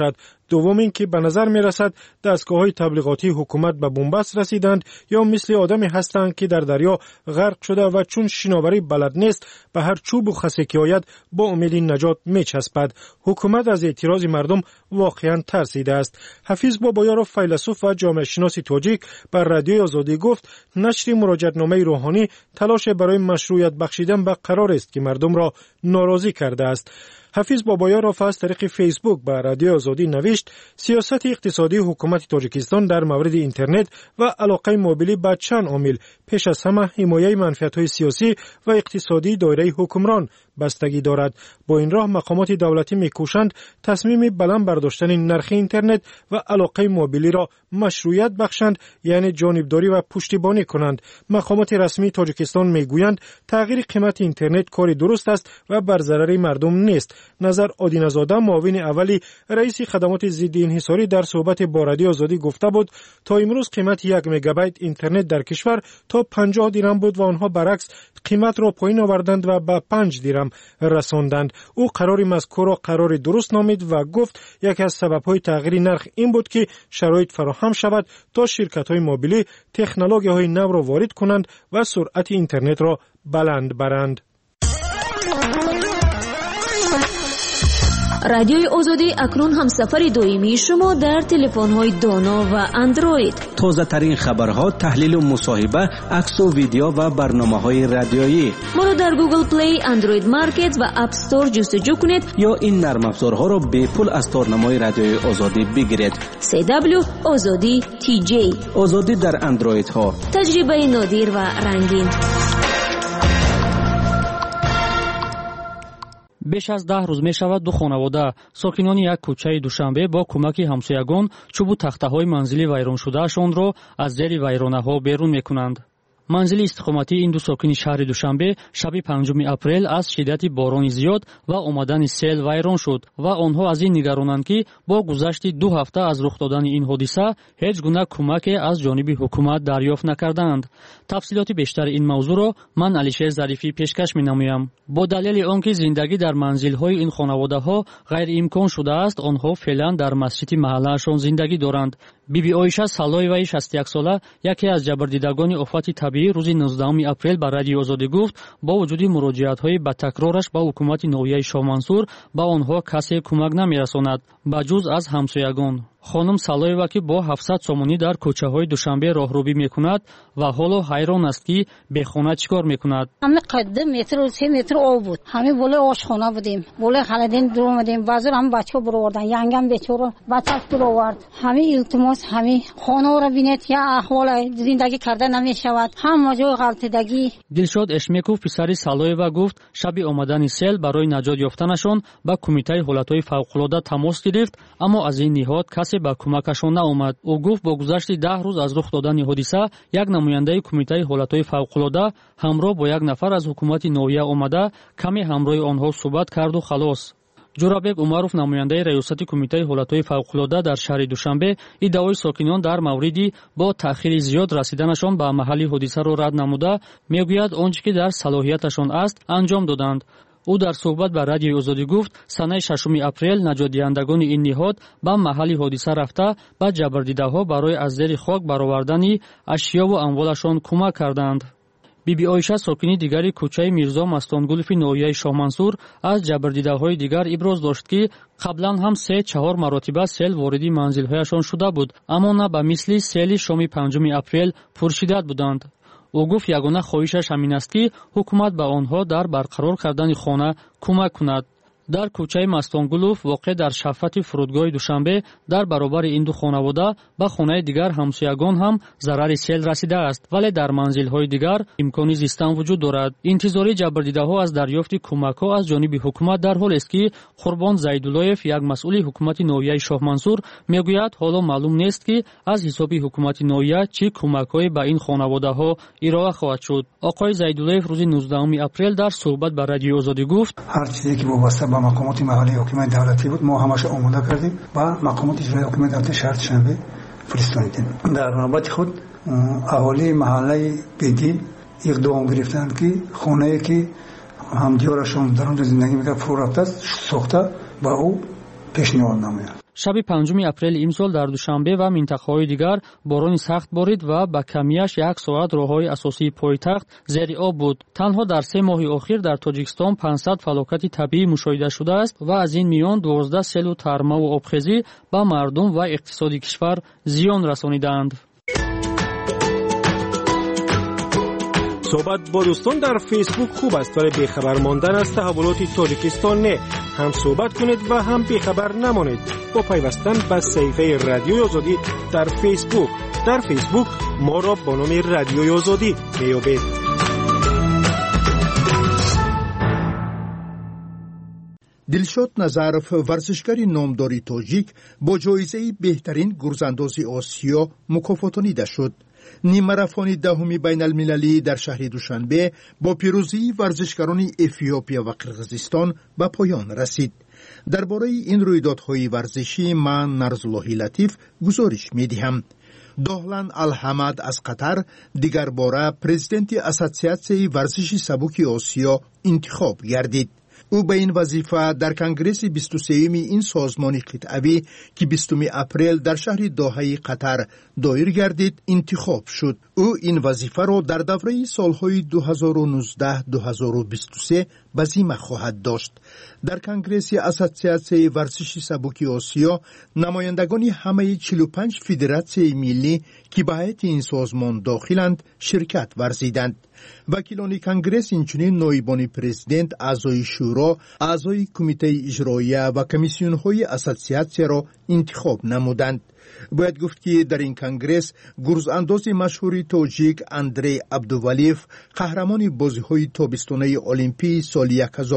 دوم اینکه به نظر می رسد دستگاه‌های تبلیغاتی حکومت به بنبست رسیدند یا مثل آدمی هستند که در دریا غرق شده و چون شناوری بلد نیست به هر چوب و خسه که آید با امید نجات می چسبد. حکومت از اعتراض مردم واقعا ترسیده است. حفیظ بابایارов فیلسوف و جامعه شناس تاجیک بر رادیوی آزادی گفت نشر مراجعتنامه روحانی تلاش برای مشروعیت بخشیدن به قرار است که مردم را ناراضی کرده است. حفیظ بابایارov از طریق فیسبوک به رادیوی آزادی نوشت سیاست اقتصادی حکومت تاجیکستان در مورد اینترنت و علاقه مابلی به چند عامل پیش از همه حمایه منفعت‌های سیاسی و اقتصادی دایره حکمران بستگی دارد. با این راه مقامات دولتی می‌کوشند تصمیم بلند برداشتن نرخ اینترنت و علاقه مابلی را مشروعیت بخشند، یعنی جانبداری و پشتیبانی کنند. مقامات رسمی تاجیکستان میگویند تغییر قیمت اینترنت کاری درست است و بر ضرر مردم نیست. نظر آدینه‌زاده معاون اولی رئیس خدمات ضد انحصاری در صحبت با رادیو آزادی گفته بود تا امروز قیمت 1 مگابایت اینترنت در کشور تا 50 درم بود و آنها برعکس قیمت را پایین آوردند و به 5 درم رساندند. او قرار مذکور را قرار درست نامید و گفت یکی از سبب‌های تغییر نرخ این بود که شرایط فراهم شود تا شرکت‌های موبیلی تکنولوژی‌های نو را وارد کنند و سرعت اینترنت را بلند برند. رادیوی آزادی اکنون هم سفر دائمی شما در تلفن‌های دانا و اندروید. تازه ترین خبرها، تحلیل و مصاحبه، عکس و ویدیو و برنامه‌های رادیویی. ما را در گوگل پلی، اندروید مارکت و اپ استور جستجو کنید یا این نرم افزارها را به پول از تارنمای رادیوی آزادی بگیرید. CW آزادی TJ آزادی در اندروید ها. تجربه نادر و رنگین. بیش از 10 روز می شود دو خانواده ساکنان یک کوچه دوشنبه با کمک همسایگان چوب و تخته‌های منزلی ویران شدهشان را از زیر ویرانه‌ها بیرون می‌کنند. منزل استقامتی این دو ساکن شهر دوشنبه شب 5 اپریل از شدت باران زیاد و آمدن سیل ویران شد و آنها از این نگرانند که با گذشت 2 هفته از رخ دادن این حادثه هیچ گونه کمک از جانب حکومت دریافت نکردند. تفصیلات بیشتر این موضوع را من علیشیر ظریفی پیشکش می‌نمایم. با دلیل آنکه زندگی در منزل‌های این خانواده‌ها غیر امکان شده است، آنها فعلا در مسجد محله‌شان زندگی دارند. بیبی آیشه سالایوی 61 ساله یکی از جبردیدگان آفات طبیعی روز 19 اپریل به رادیو آزادی گفت با وجود مراجعت‌های با تکرارش با حکومت نویای شاه منصور با آنها کسی کمک نمی‌رساند به جز از همسایگان. خانم سالایова که با 700 سومونی در کوچه‌های دوشنبه راهروی می‌کند و حالا حیران است که به خانه چیکار می‌کند. همه قد متر و 3 متر آب بود. همه بالا آشخانه بودیم. بالا خالدین درو اومدیم. بازار هم بچه‌ها برو آوردن. یانگم بیچاره بچه‌اش برو آورد. همه التماس همه خانه را ببینید یا احوال زندگی کرده نمی‌شود. هم جای غلطیدگی. دلشاد اشمیکوف پسر سالایова گفت شب آمدن سیل برای نجات یافتنشان با کمیته حالت‌های فوق‌العاده تماس گرفت، اما از این نهاد کسی به کمکشان نآمد. او گفت با گذشت 10 روز از رخ دادن حادثه یک نماینده کمیته حالت‌های فوق‌العاده همراه با یک نفر از حکومت نویه آمده کمی همراه آنها صحبت کرد و خلاص. جورابک عمروف نماینده ریاست کمیته حالت‌های فوق‌العاده در شهر دوشنبه ادعای ساکنان در موردی با تأخیر زیاد رسیدنشان به محل حادثه را رد نموده میگوید آنچه که در صلاحیتشان است انجام دادند. او در صحبت با رادیوی آزادی گفت سنه 6 اپریل نجات دهندگان این نهاد به محل حادثه رفته به جبردیده‌ها برای از زیر خاک برآوردن اشیا و اموالشان کمک کردند. بیبی آیشه ساکنی دیگری کوچه میرزا مستانگولف نویای شاه منصور از جبردیده‌های دیگر ابراز داشت که قبلا هم 3-4 مرتبه سیل وارد منزل‌هایشان شده بود، اما نه به مثل سیل شام 5 اپریل پرشدت بودند. او گفت یگانه خواهشش همین است که حکومت به آنها در برقرار کردن خانه کمک کند. در کوچه مستانگولوف واقع در شفت فرودگاه دوشنبه در برابر این دو خانواده به خانه دیگر همسایگان هم ضرر سیل رسیده است، ولی در منزل‌های دیگر امکان زیستن وجود دارد. انتظار جبردیده‌ها از دریافت کمک‌ها از جانب حکومت در حال است که قربان زیدالله‌یف یک مسئول حکومت نویه شاه منصور میگوید حالا معلوم نیست که از حساب حکومت نویه چه کمک‌هایی به این خانواده‌ها ارائه خواهد شد. آقای زیداللهیف روز 19 اپریل در صحبت با رادیو آزادی گفت هر چیزی که وابسته به مقامات محلی حکومت دولتی بود ما همش آماده کردیم و مقامات اجرایی حکومت دولتی شهر دوشنبه فرستادیم. در نوبت خود اهالی محله بیدی اقدام گرفتند که خانه‌ای که همدیارشون در اونجا زندگی می‌کرد فرو رفته است سوخته با او پیشنهاد نماید. شب 5 اپریل امسال در دوشنبه و منطقه‌های دیگر باران سخت بارید و با کمیش 1 ساعت راه‌های اساسی پایتخت زیر آب بود. تنها در 3 ماه اخیر در تاجیکستان 500 فلاکت طبیعی مشاهده شده است و از این میان 12 سیل و ترما و آبخیزی به مردم و اقتصاد کشور زیان رسانیدند. صحبت با دوستان در فیسبوک خوب است ولی بیخبر ماندن از تحولات تاجیکستان نه. هم صحبت کنید و هم بیخبر نمانید با پیوستن به صفحه رادیوی آزادی در فیسبوک. در فیسبوک ما را با نام رادیوی آزادی میابید. دلشاد نظرف ورزشکار نامدار تاجیک با جایزه بهترین گرزانداز آسیا مکافاتانیده شد. نیم ماراتون دهمی بین المللی در شهر دوشنبه با پیروزی ورزشکاران افیوپیا و قرقیزستان به پایان رسید. درباره این رویدادهای ورزشی من نرزالله لطیف گزارش می‌دهم. دهلان الحمد از قطر دیگر باره پرزیدنت اسوسیاسیون ورزش سبک آسیا انتخاب گردید. او به این وظیفه در کنگره 23 این سازمان قطعی که 20 اپریل در شهر دوحه قطر دایر گردید انتخاب شد. او این وظیفه را در دوره سالهای 2019-2023 به ذمه خواهد داشت. در کنگره اسوسیاسیون ورزش سبک آسیا نمایندگان همه 45 فدراسیون ملی که به هیئت این سازمان داخلند شرکت ورزیدند. وکیلان کنگرس اینچنین نایبان پرزیدنت، اعضای شورا، اعضای کمیته اجراییه و کمیسیون‌های اسوسیاسیون را انتخاب نمودند. باید گفت که در این کنگرس گرزانداز مشهور تاجیک اندری عبدولیف قهرمان بازی‌های تابستانه المپی سال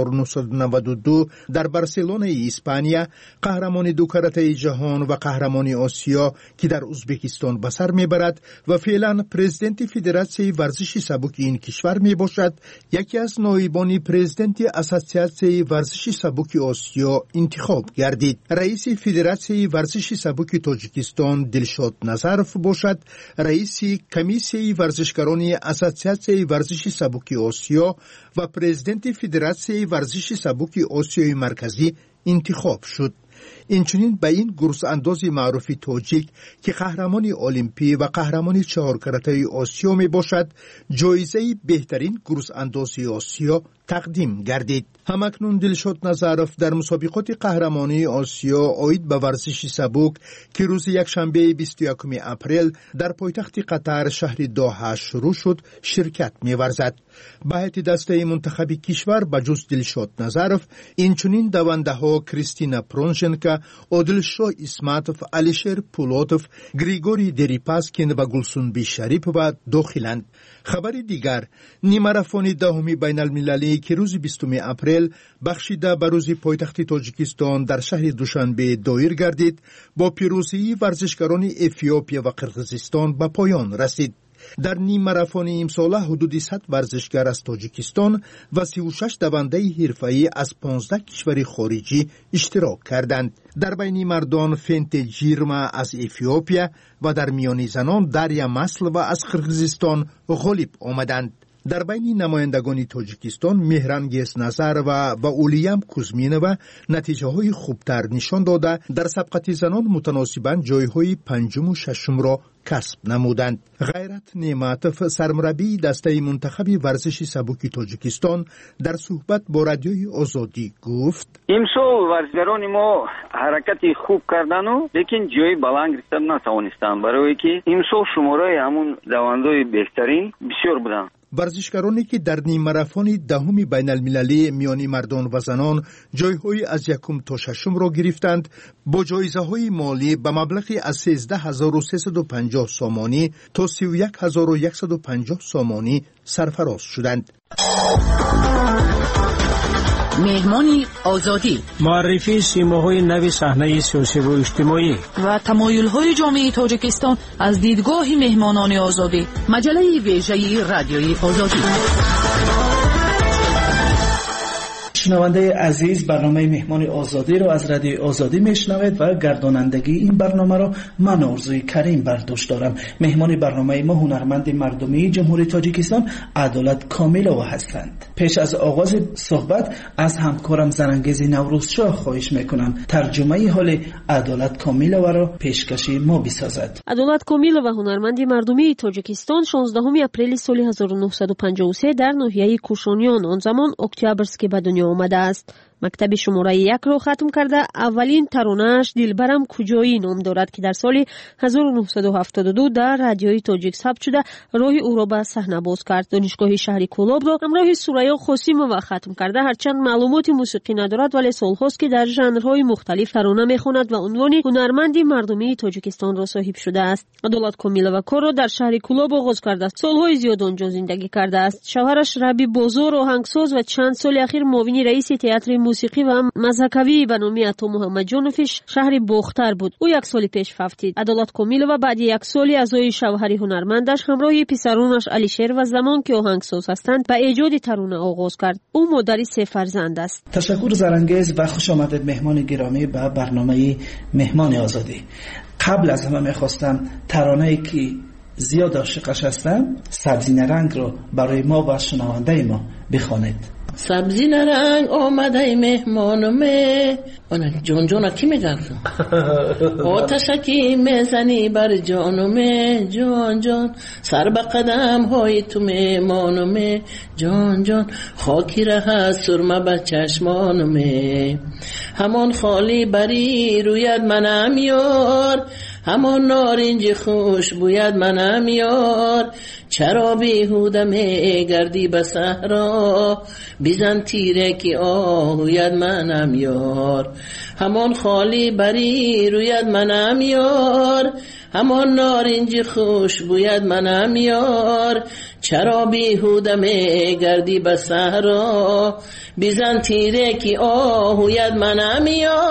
1992 در بارسلونا اسپانیا، قهرمان دو کرته جهان و قهرمان آسیا که در ازبکستان به سر میبرد و فعلا پرزیدنت فدراسیون ورزش سبک این کشور می باشد، یکی از نایبان پرزیدنت اسوسیاسیون ورزش سبک آسیا انتخاب گردید. رئیس فدراسیون ورزش سبک تاجیکستان دلشاد نظرف باشد، رئیس کمیسیون ورزشکاران اسوسیاسیون ورزش سبک آسیا و پرزیدنت فدراسیون ورزش سبک آسیای مرکزی انتخاب شد. اینچنین به این گرزانداز معروف تاجیک که قهرمان المپی و قهرمان 4 کرته آسیا می باشد جایزه بهترین گرزانداز آسیا تقدیم گردید. همکنون دلشاد نظرف در مسابقات قهرمانی آسیا عاید به ورزش سبک که روز یکشنبه 21 اپریل در پایتخت قطر شهر دوحه شروع شد شرکت می‌ورزد. به هیئت دسته منتخب کشور بجز دلشاد نظرف اینچنین دونده‌ها کریستینا پرونژنکا، عادلشاه اسمتوف، علیشیر پولاتوف، گریگوری دریپاسکین و گلسون شریف و داخلند. خبر دیگر، نیم ماراتون دهمی بین المللی که روز 20 اپریل بخشیده به روز پایتخت تاجیکستان در شهر دوشنبه دایر گردید با پیروزی ورزشکاران افیوپیا و قرقیزستان به پایان رسید. در نیم ماراتون امساله حدود 100 ورزشکار از تاجیکستان و 36 دونده حرفه‌ای از 15 کشور خارجی اشتراک کردند. در بین مردان فنت جیرما از افیوپیا و در میان زنان دریا مسل و از قرقیزستان غالب آمدند. در بین نمایندگان تاجیکستان مهرانگیز نظر و اولیم کوزمینووا نتیجه های خوبتر نشان داده در سبقت زنان متناسباً جایهای 5 و 6 را کسب نمودند. غیرت نعمتوف سرمربی دسته منتخب ورزش سبک تاجیکستان در صحبت با رادیوی آزادی گفت: امسال ورزشکاران ما حرکت خوب کردن و لیکن جای بلند رسیدن نتوانستند، برای که امسال شماره همون دوندهای بهترین بسیار بودند. ورزشکارانی که در نیم ماراتون دهمی بین المللی میان مردان و زنان جایهای از 1 تا 6 را گرفتند با جایزه های مالی به مبلغی از 13350 سامانی تا 31150 سامانی سرفراز شدند. مهمانی آزادی، معرفی سیماهای نو صحنه سیاسی و اجتماعی و تمایل‌های جامعه تاجیکستان از دیدگاه مهمانان آزادی. مجله ویژه رادیوی آزادی. شنونده عزیز، برنامه مهمان آزادی رو از رادیو آزادی میشنوید و گردانندگی این برنامه رو من آرزوی کریم بر دوش دارم. مهمان برنامه ما هنرمند مردمی جمهوری تاجیکستان عدالت کامیلووا هستند. پیش از آغاز صحبت از همکارم زرانگیز نوروزشاه خواهش میکنم ترجمه حال عدالت کامیلووا را پیشکشی ما بسازد. عدالت کامیلووا هنرمند مردمی تاجیکستان 16 اپریل سال 1953 در ناحیه کوشانیان، آن زمان اکتبرسک، به دنیا آمده است. مکتب شماره 1 را ختم کرده. اولین ترانه‌اش دلبرم کجایی نام دارد که در سال 1972 در رادیوی تاجیک ثبت شده راه او را به صحنه باز کرد. دانشگاه شهری کولاب را همراه سوریا خاسیمووا ختم کرده. هرچند معلومات موسیقی ندارد ولی سالهاست که در ژانرهای مختلف ترانه میخواند و عنوان هنرمند مردمی تاجیکستان را صاحب شده است. عدالت کامیلووا کار را در شهر کولاب آغاز کرده است. سالهای زیاد آنجا زندگی کرده است. شوهرش ربی بازار آهنگساز و چند سال اخیر معاون رئیس تئاتر موسیقی و مزهکوی به نام عطا محمد جانوفش شهر باختر بود. او 1 سال پیش فوتید. عدالت کامیلووا بعد 1 سال ازای شوهر هنرمندش همراه پسرانش علیشیر و زمان که آهنگساز هستند به ایجاد ترانه آغاز کرد. او مادر 3 فرزند است. تشکر زرانگیز و خوش آمدید مهمان گرامی به برنامه مهمان آزادی. قبل از همه میخواستم ترانه‌ای که زیاد عاشقش هستم، سبزی نرنگ رو برای ما و شنونده ما بخوانید. سبزی نرنگ آمده مهمانمه، جان جان کی میگن؟ آتشکی میزنی بر جانمه، جان جان سر به قدم های تو میمانمه، جان جان خاکی ره سرمه به چشمانمه، همان خالی بری روید منم یار، همان نارنج خوش بوید منم یار، چرا بیهوده می گردی به صحرا، بیزن تیره که آهوید منم یار، همان خالی بری روید منم یار، همان نارنج خوش بوید منم یار، چرا بیهوده می گردی به صحرا، بیزن تیره که آهوید منم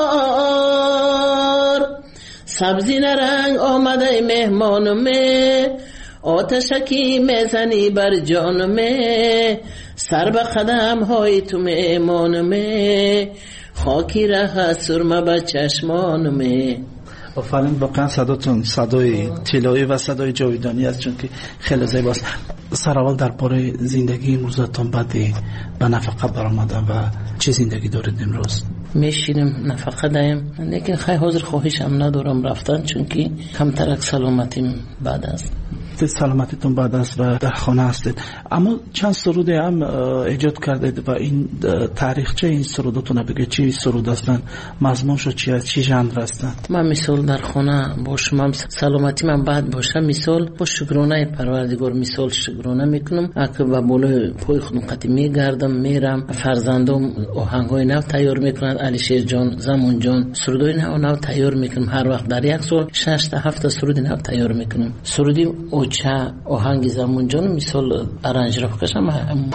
یار. سبزی نرنگ آمده مهمانمه، آتشکی میزنی بر جانمه، سر به قدم های تو میمانمه، خاکی ره سرمه به چشمانمه. آفرین، واقعا صداتون صدای طلایی و صدای جاویدانی است، چون که خیلی زیباست. سرآول درباره زندگی امروزتان بعد به نفقه برآمدن و چه زندگی دارید امروز؟ میشینم نفقه دایم، لیکن خیلی حاضر خواهش هم ندارم رفتن، چون که کمترک سلامتیم بعد است. سلامتیتون بعد است و در خانه هستید. اما چند سرود هم ایجاد کردید و این تاریخچه این سرودتون بگید چی سرود هستن، مضمونش چی است، چی ژانر هستن؟ من مثال در خانه باشم، سلامتی من بعد باشم، مثال با شکرانه پروردگار مثال شکرانه میکنم، اگه با بالای پای خودم قطعی میگردم میرم، فرزندم آهنگای نو تیار میکنن، علیشیر جان، زمان جان سرودای نو تیار میکنم، هر وقت در 1 سال 6 تا 7 سرود نو تیار میکنم. سرودی چه آهنگ زمان جان مثال ارنج را بکشم.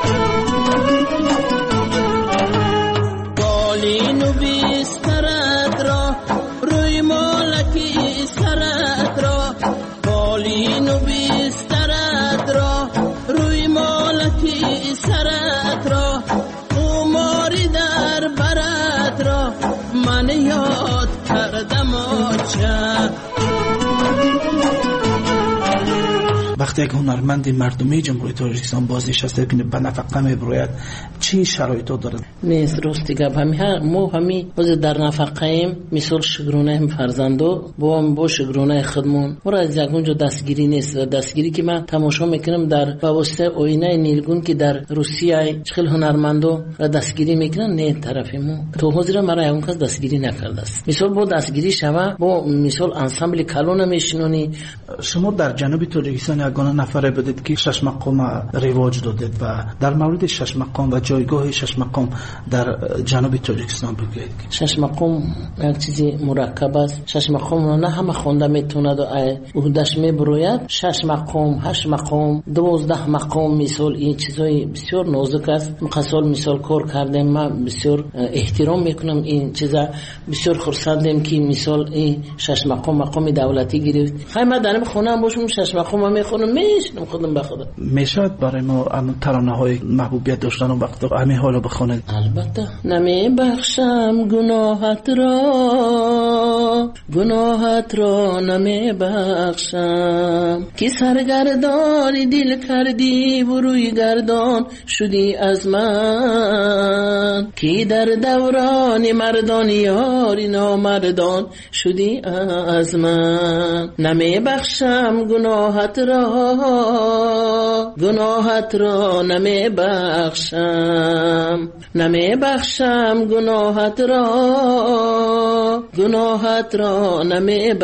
بالینو بیسترد را روی مالکی استرد را، بالینو بیسترد را روی مالکی استرد را، قماری در برد را من یاد کردم آچه. وقتی یک هنرمند مردمی جمهوری تاجیکستان بازنشسته که به نفقه میبروید چی شرایطی دارد؟ نیست راستی گپ ما همی در نفقه ایم، مثال شکرانه هم فرزندو با شکرانه خودمون برای از یکونجا دستگیری نیست. دستگیری که من تماشا میکنم در واسطه آینه نیلگون که در روسیه چخیل هنرمندو را دستگیری میکنن، نه طرف ما تو حاضر مرا اون کس دستگیری نکرده است. مثال با دستگیری شما با مثال انسامبل کلون میشنونی. شما در جنوب تاجیکستان یگانه نفره بودید که 6 مقام رواج دادید و در مورد 6 مقام و جایگاه 6 مقام در جنوب تاجیکستان بگویید. 6 مقام یک چیزی مرکب است. 6 مقام نه همه خونده میتونه عهده‌اش میبروید. 6 مقام، 8 مقام، 12 مقام مثال این چیزای بسیار نازک است. مقصال مثال کار کردم، من بسیار احترام میکنم این چیزا، بسیار خرسندم که مثال این 6 مقام دولتی گرفت. خیلی من در خونه باشم 6 مقام میخونم میشنم خودم به خودم. میشد برای ما ترانه های محبوبیت داشتن اون وقت همین حالو بخونید؟ البته نمی بخشم گناهت را نمی بخشم که سرگردانی دل کردی و روی گردان شدی از من که در دوران مردان یاری نامردان شدی از من نمی بخشم گناهت را نمی بخشم گناهت را نمی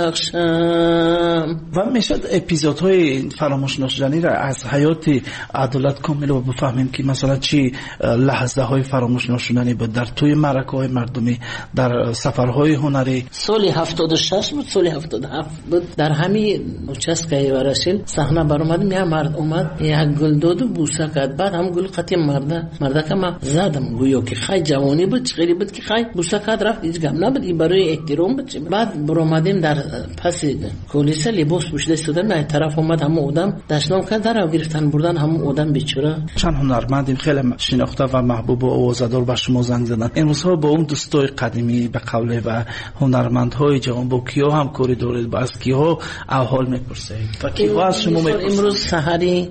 بخشم. و میشد اپیزودهای فراموش نشدنی را از حیات عدالت کامل رو بفهمیم که مثلا چی لحظه های فراموش نشدنی بود در توی معرکه های مردمی، در سفرهای هنری. سال 76 بود، سال 77 بود، در همین اوچسکای ورشل صحنه برآمد، می مرد اومد یک گل داد و بوسه کرد، بعد هم گل قطع مرده که من زدم گویا که خیلی جوانی بود، خیلی بود که خیلی بوسه کرد رفت، هیچ گم نبود، این برای احترام بود. بعد برآمدیم در پس کلیسا لباس پوشیده استادم، نه طرف اومد همون آدم دشنام کرد، در گرفتن بردن همون آدم بیچاره. چند هنرمندیم خیلی شناخته و محبوب و آوازدار به شما زنگ زدن. امروز ها با اون دوستای قدیمی به قوله و هنرمندهای جوان با کیا همکاری دارید؟ با از کیا احوال میپرسید و کیا از شما میپرسید؟ امروز سحری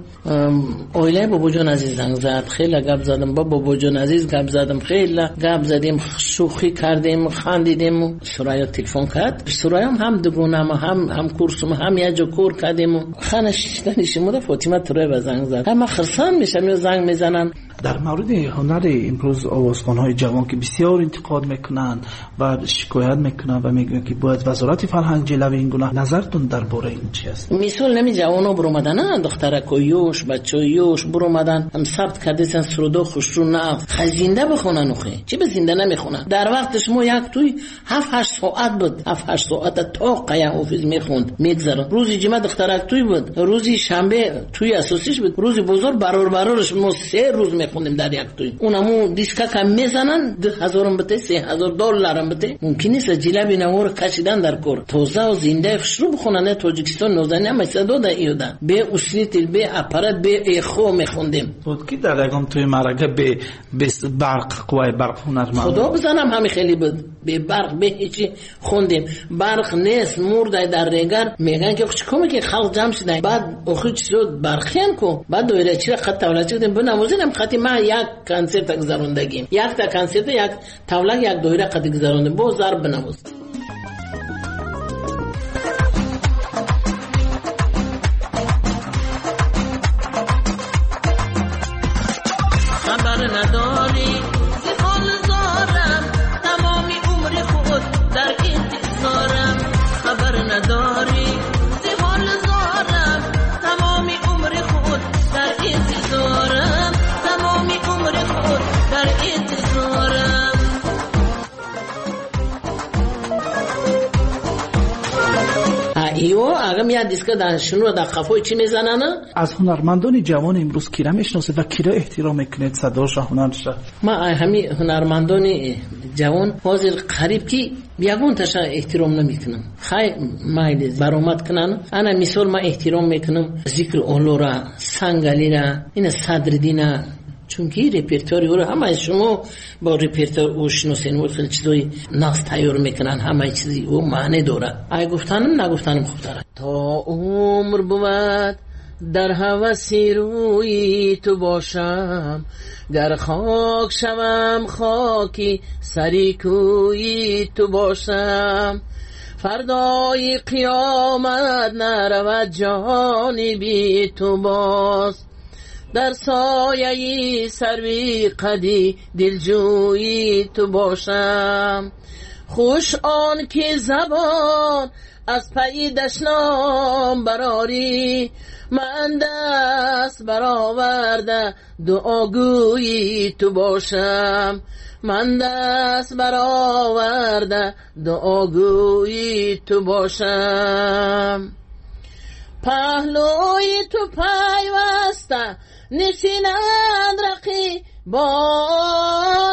اویله بابا جان عزیز زنگ زد، خیلی گپ زدم با بابا جان عزیز، گپ زدم، خیلی گپ زدیم، شوخی کردیم، خندیدیم. سرایا تلفن کرد، سرایا هم دگونم هم کورسم هم یه جا کور کردیم، خانشتنی شما فاطمه تره زنگ زد، اما خرسان میشم یا زنگ میزنن. در مورد هنر امروز آوازخوان‌های جوان که بسیار انتقاد میکنن و شکایت میکنن و میگن که باید وزارت فرهنگ جلوی این گناه، نظرتون درباره این چی است؟ مثال نمی جوانا برآمدن، دخترکویوش بچویوش برآمدن، هم ثبت کردن سرودا خوشرو نه خزینده بخونن، اخی چی به زنده نمیخونن. در وقت شما یک توی 7-8 ساعت بود، 7-8 ساعت تا قیا حافظ میخوند میگذره. روزی جمعه دخترک توی بود، روزی شنبه توی اساسیش بود، روزی بزرگ برابرش ما 3 روز میخوندیم در یک توی. اونمو دیسکا کم میزنن، 2000 بته، $3000 بته، ممکن نیست جلبی نور کشیدن در کور توزه و زنده خوشرو بخونن. تاجیکستان نوزنی مسعود دا ایودا به اصلیت به اپارات به اخو میخوندیم. بود که در یکم توی معرکه به برق قوای برق هنرمند خدا بزنم همین خیلی بود، به برق به هیچی خوندیم. برق نیست مرده در ریگر میگن که چیکار که خلق جمع شدن، بعد اخو چی شد برخیان کو، بعد دویره چی خط تولد چیدیم بنوازیم. خطی ما یک کنسرت گذروندگیم، یک تا کنسرت یک تولد یک دویره خط گذروندیم با ضرب بنواز. خبر نداری زی حال زارم، تمامی عمر خود در انتظارم. خبر نداری زی حال زارم، تمامی عمر خود در انتظارم، تمامی عمر خود در انتظارم. ایو اگه میاد دیسک دانشجو رو در خفای چی میزنن؟ از هنرمندان جوان امروز کی را میشناسید و کی را احترام میکنید؟ صداش هنرش ما همین هنرمندان جوان حاضر قریب کی بیگون تاش احترام نمیکنم، خیلی مایل برآمد کنن. انا مثال ما احترام میکنم ذکر اولورا، سنگالی را، این صدرالدین، چون که رپرتوری رو همه شما با رپرتور او شناسین و خیلی چیزای ناس تیار میکنن، همه چیزی او معنی داره. ای گفتنم نگفتنم خوب داره. تا عمر بود در هوسی روی تو باشم، گر خاک شوم خاکی سری کوی تو باشم. فردای قیامت نرود جهانی بی تو باز، در سایه سروی قدی دلجویی تو باشم. خوش آن که زبان از پی دشنام براری، من دست برآورده دعاگویی تو باشم. من دست برآورده دعاگویی تو باشم. پهلوی تو پیوسته نشینند رقیبان،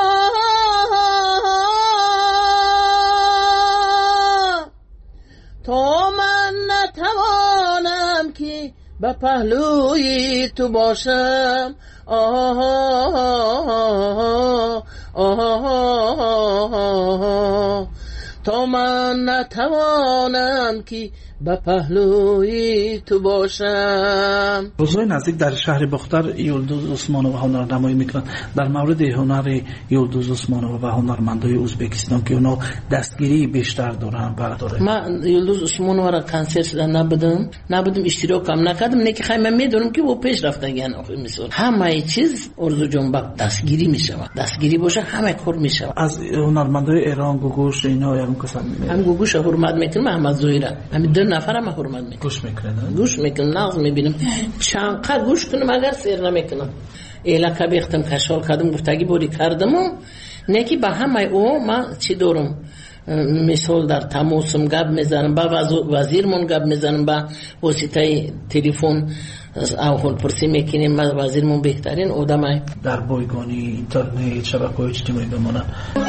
تا من نتوانم که به پهلوی تو باشم. تا من نتوانم که به پهلوی تو باشم. روزهای نزدیک در شهر بختر یلدوز عثمانووا هنرنمایی میکنند. در مورد هنر یلدوز عثمانووا و هنرمندای ازبکستان که اونا دستگیری بیشتر دارن و من یلدوز عثمانووا را کنسرت نبودم اشتراکم نکردم، نه که خیلی من میدونم که او پیش رفتگن. مثلا همه چیز ارزو جنبک دستگیری میشود، دستگیری باشه همه کار میشود. از هنرمندای ایران گوگوش اینا یارم کسان هم گوگوش حرمت میکنم، محمد زهیره همین دو نفرم حرمت میکنم. گوش میکنم ناز میبینم چند قد گوش کنم اگر سیر نمیکنم. ایلکه بیختم کشال کردم گفتگی بوری کردم و نکی به همه او ما چی دارم مثال در تماسم گپ میزنم، با وزیرمون گپ میزنم، با واسطه تلفن اول پرسی میکنیم. وزیرمون بهترین آدمه در بایگانی اینترنت شبکه‌های اجتماعی بمونه.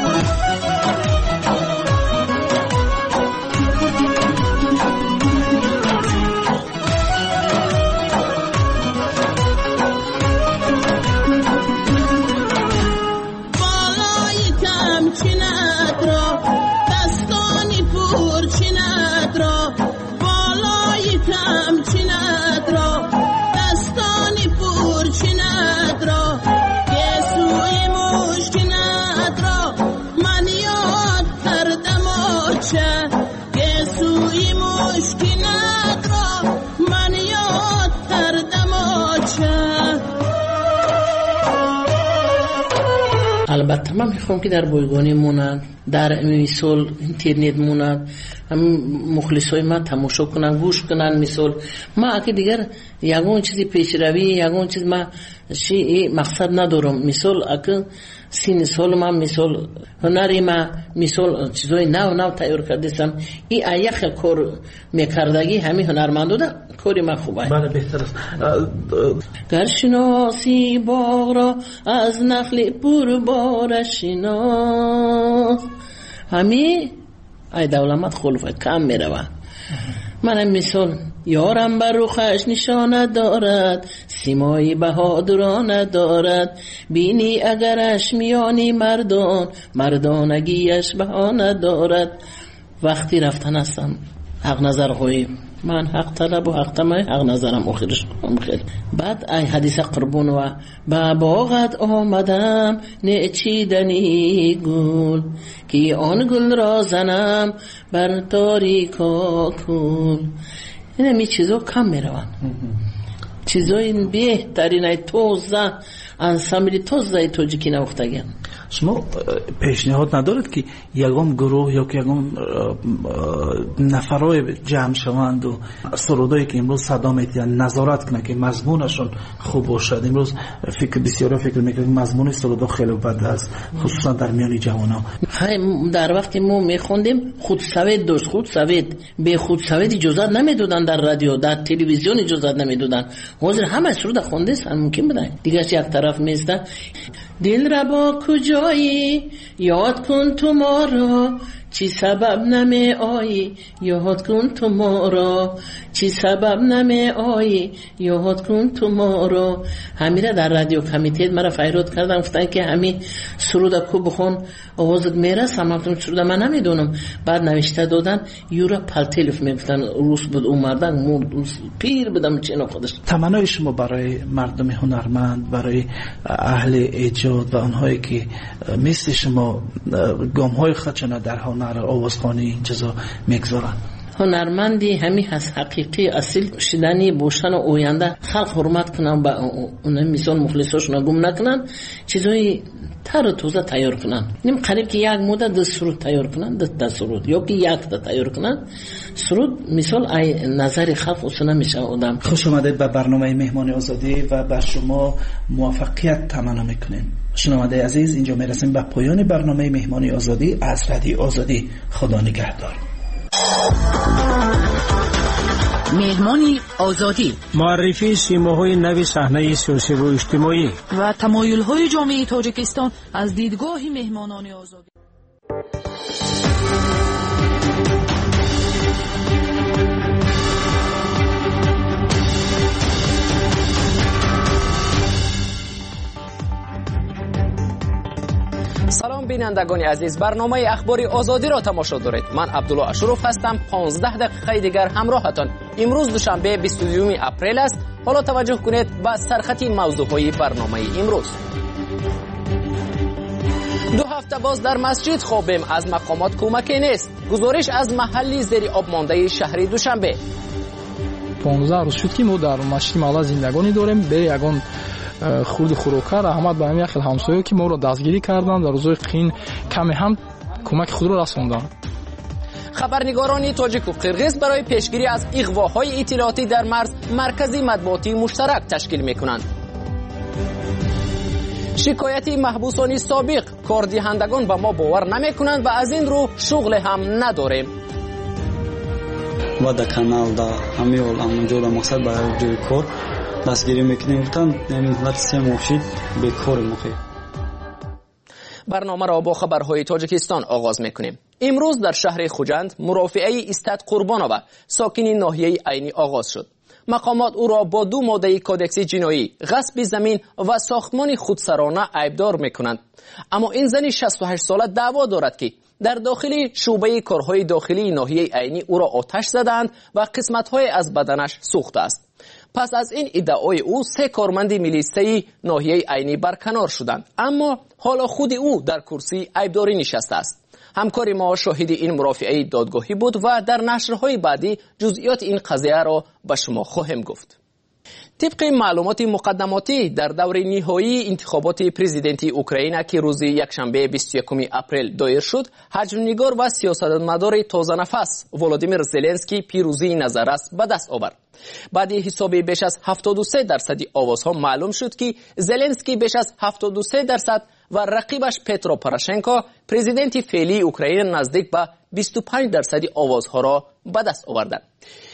البته من میخوام که در بایگانی مونن، در مثال اینترنت مونن، هم مخلصای من تماشا کنن گوش کنن. مثال ما اگه دیگر یگون چیزی پیشروی یگون چیز ما مقصد ندارم. مثال اگه 30 سال من مثال هنری ما مثال چیزای نو تیار کردم، این ایخ کار میکردگی همین هنرمندو ده کاری ما خوبه. بله بهتر است. گر شناسی باغ را از نخل پر بارش شناس، همین ای دولمت خلوفه کم میروه. من مثال یارم بر رخش نشانه دارد، سیمایی بهادرانه دارد، بینی اگرش میانی مردانگیش بهانه دارد. وقتی رفتن هستم حق نظر خوی من حق طلب و حق طمع حق نظرم آخرش خیلی. بعد ای حدیث قربون و با باغت آمدم نچیدنی گل، که آن گل را زنم بر تاریکا کل. این می چیزا کم می روان، چیزای بهترین توزه انسامبلی توزه توجیکی نوختگن. شما پیشنهاد ندارد که یگام گروه یا که یگام نفرای جمع شوند و سرودایی که امروز صدا میدن نظارت کنه که مضمونشون خوب باشد؟ امروز بسیاری فکر میکنه مضمون سرودا خیلی بد است، خصوصا در میان جوانان. در وقتی ما میخوندیم خودسوید داشت، خودسوید به خودسوید اجازه نمیدادن، در رادیو در تلویزیون اجازه نمیدادن. حاضر همه سرود خونده است، ممکن بدن دیگه یک طرف میسته. دل را با کجایی یاد کن تو ما را، چی سبب نمی آیی یاد کن تو ما را، چی سبب نمی آیی یاد کن تو ما را. همیره در رادیو کمیته مرا فیراد کردن، گفتن که همین سرود کو بخون آوازت میرسه. من سرود من نمیدونم. بعد نوشته دادن یورا پلتلف میگفتن روس بود اومدن مرد پیر بدم چه خودش. تمنای شما برای مردم هنرمند، برای اهل ایجاد و آنهایی که مثل شما گام‌های خودشون در هنر آوازخوانی این چیزا میگذارن؟ هنرمندی همین هست حقیقی اصیل شدنی باشن و آینده خلق حرمت کنن، با اون مثال مخلصاشون گم نکنن، چیزای تر و توزه تیار کنن. نیم قریب که یک مدت دست سرود تیار کنن، دست سرود یا که یک تا تیار کنن سرود، مثال ای نظر خلق اصلا میشه آدم. خوش آمده به برنامه مهمان آزادی و بر شما موفقیت تمنا میکنیم. شنونده عزیز، اینجا میرسیم به پایان برنامه مهمان آزادی از رادیو آزادی. خدا نگهدار. مهمانی آزادی، معرفی سیماهای نوی صحنه سیاسی و اجتماعی و تمایل‌های جامعه تاجیکستان از دیدگاه مهمانان آزادی. سلام بینندگان عزیز، برنامه اخباری آزادی را تماشا دارید. من عبدالله اشرف هستم. 15 دقیقه دیگر همراهتان. امروز دوشنبه 22 اپریل است. حالا توجه کنید به سرخط موضوعهای برنامه امروز. 2 هفته باز در مسجد خوابیم، از مقامات کمکی نیست. گزارش از محلی زیر آب مانده شهر دوشنبه. 15 روز شد که ما در مسجد محله زندگانی داریم. به یگان خورد خوراکار احمد به همین خیلی همسایه که ما را دستگیری کردند، در روزهای قین کمی هم کمک خود را رساندند. خبرنگاران تاجیک و قرغیز برای پیشگیری از اغواهای اطلاعاتی در مرز مرکزی مطبوعاتی مشترک تشکیل می‌کنند. شکایت محبوسان سابق، کاردهندگان به ما باور نمی‌کنند و از این رو شغل هم نداریم. و در کانال در همه اونجا در مقصد برای جوی کار دستگیری میکنیم. یعنی مدت 3 ماه شد به کار مخیر. برنامه را با خبرهای تاجیکستان آغاز میکنیم. امروز در شهر خوجند مرافعه استاد قربانوف ساکن ناحیه عینی آغاز شد. مقامات او را با 2 ماده کودکس جنایی، غصب زمین و ساختمان خودسرانه عیبدار میکنند. اما این زن 68 ساله دعوا دارد که در داخل شعبه کارهای داخلی ناحیه عینی او را آتش زدند و قسمت‌های از بدنش سوخته است. پس از این ادعای او 3 کارمند میلیسه ناحیه عینی برکنار شدند، اما حالا خود او در کرسی عیبداری نشسته است. همکار ما شاهد این مرافعه دادگاهی بود و در نشرهای بعدی جزئیات این قضیه را به شما خواهم گفت. طبق معلومات مقدماتی در دور نهایی انتخابات پرزیدنتی اوکراین که روز یکشنبه 21 اپریل دایر شد، حجم‌نگار و سیاستمدار تازه نفس ولادیمیر زلنسکی پیروزی نظررس به دست آورد. بعد حساب بیش از 73% آوازها معلوم شد که زلنسکی بیش از 73% و رقیبش پترو پوراشنکو پرزیدنت فعلی اوکراین نزدیک به 25% آوازها را به دست آوردند.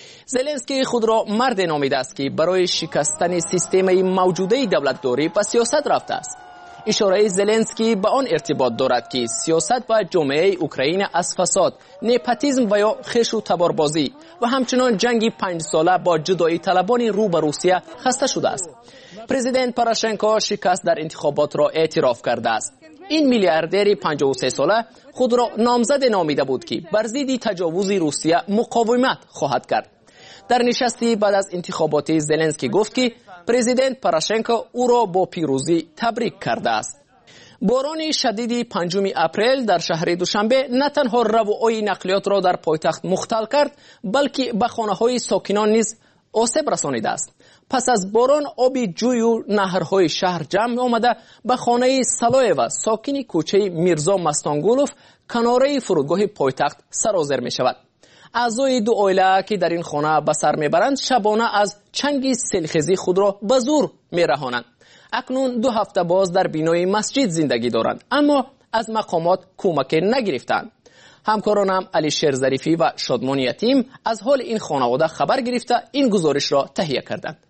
زلنسکی خود را مرد نامیده است که برای شکستن سیستم موجوده دولتداری به سیاست رفته است. اشاره زلنسکی به آن ارتباط دارد که سیاست و جامعه اوکراین از فساد، نپاتیسم و یا خش و تباربازی و همچنان جنگ 5 ساله با جدایی طلبان رو به روسیه خسته شده است. پرزیدنت پوراشنکو شکست در انتخابات را اعتراف کرده است. این میلیاردر 53 ساله خود را نامزد نامیده بود که بر ضد تجاوز روسیه مقاومت خواهد کرد. در نشستی بعد از انتخابات زلنسکی گفت که پرزیدنت پوراشنکو او را با پیروزی تبریک کرده است. باران شدید 5 اپریل در شهر دوشنبه نه تنها روای نقلیات را در پایتخت مختل کرد، بلکه به خانه‌های ساکنان نیز آسیب رسانیده است. پس از باران آب جوی و نهرهای شهر جمع آمده به خانه سلایو ساکن کوچه میرزا مستانگولوف کناره فرودگاه پایتخت سرازیر می شود. اعضای 2 عائله که در این خانه به سر میبرند شبانه از چنگ سیلخیزی خود را به زور میرهانند. اکنون 2 هفته باز در بینای مسجد زندگی دارند، اما از مقامات کمک نگرفتند. همکارانم علی شیر ظریفی و شادمان یتیم از حال این خانواده خبر گرفته این گزارش را تهیه کردند.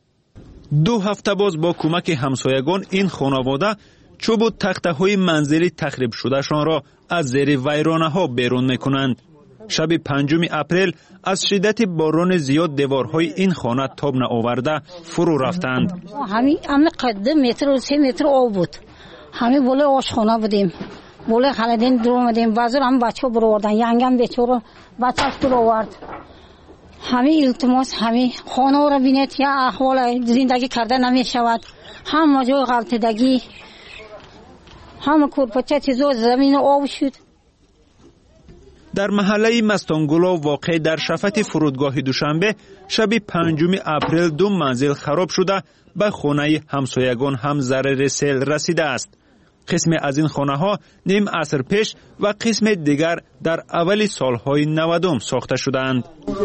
2 هفته باز با کمک همسایگان این خانواده چوب و تخته های منزلی تخریب شدهشان را از زیر ویرانه ها بیرون میکنند. شب 5 اپریل از شدت باران زیاد دیوارهای این خانه تاب نآورده فرو رفتند. همین قد متر و 3 متر آب بود. همین بالا آشخانه بودیم. بالا خالدین دور اومدیم. بازار هم بچه‌ها بردن. یانگم بیچاره بچه‌اش دور آورد. همین التماس همین خانه را بینید یا احوال زندگی کرده نمیشود. هم جای غلطیدگی هم کورپچه چیزا زمین آب شد. در محله مستانگولو واقع در شفت فرودگاه دوشنبه شب 5 اپریل 2 منزل خراب شده به خانه همسایگان هم ضرر سیل رسیده است. قسم از این خانه ها نیم عصر پیش و قسم دیگر در اول سالهای 90 ساخته شدند.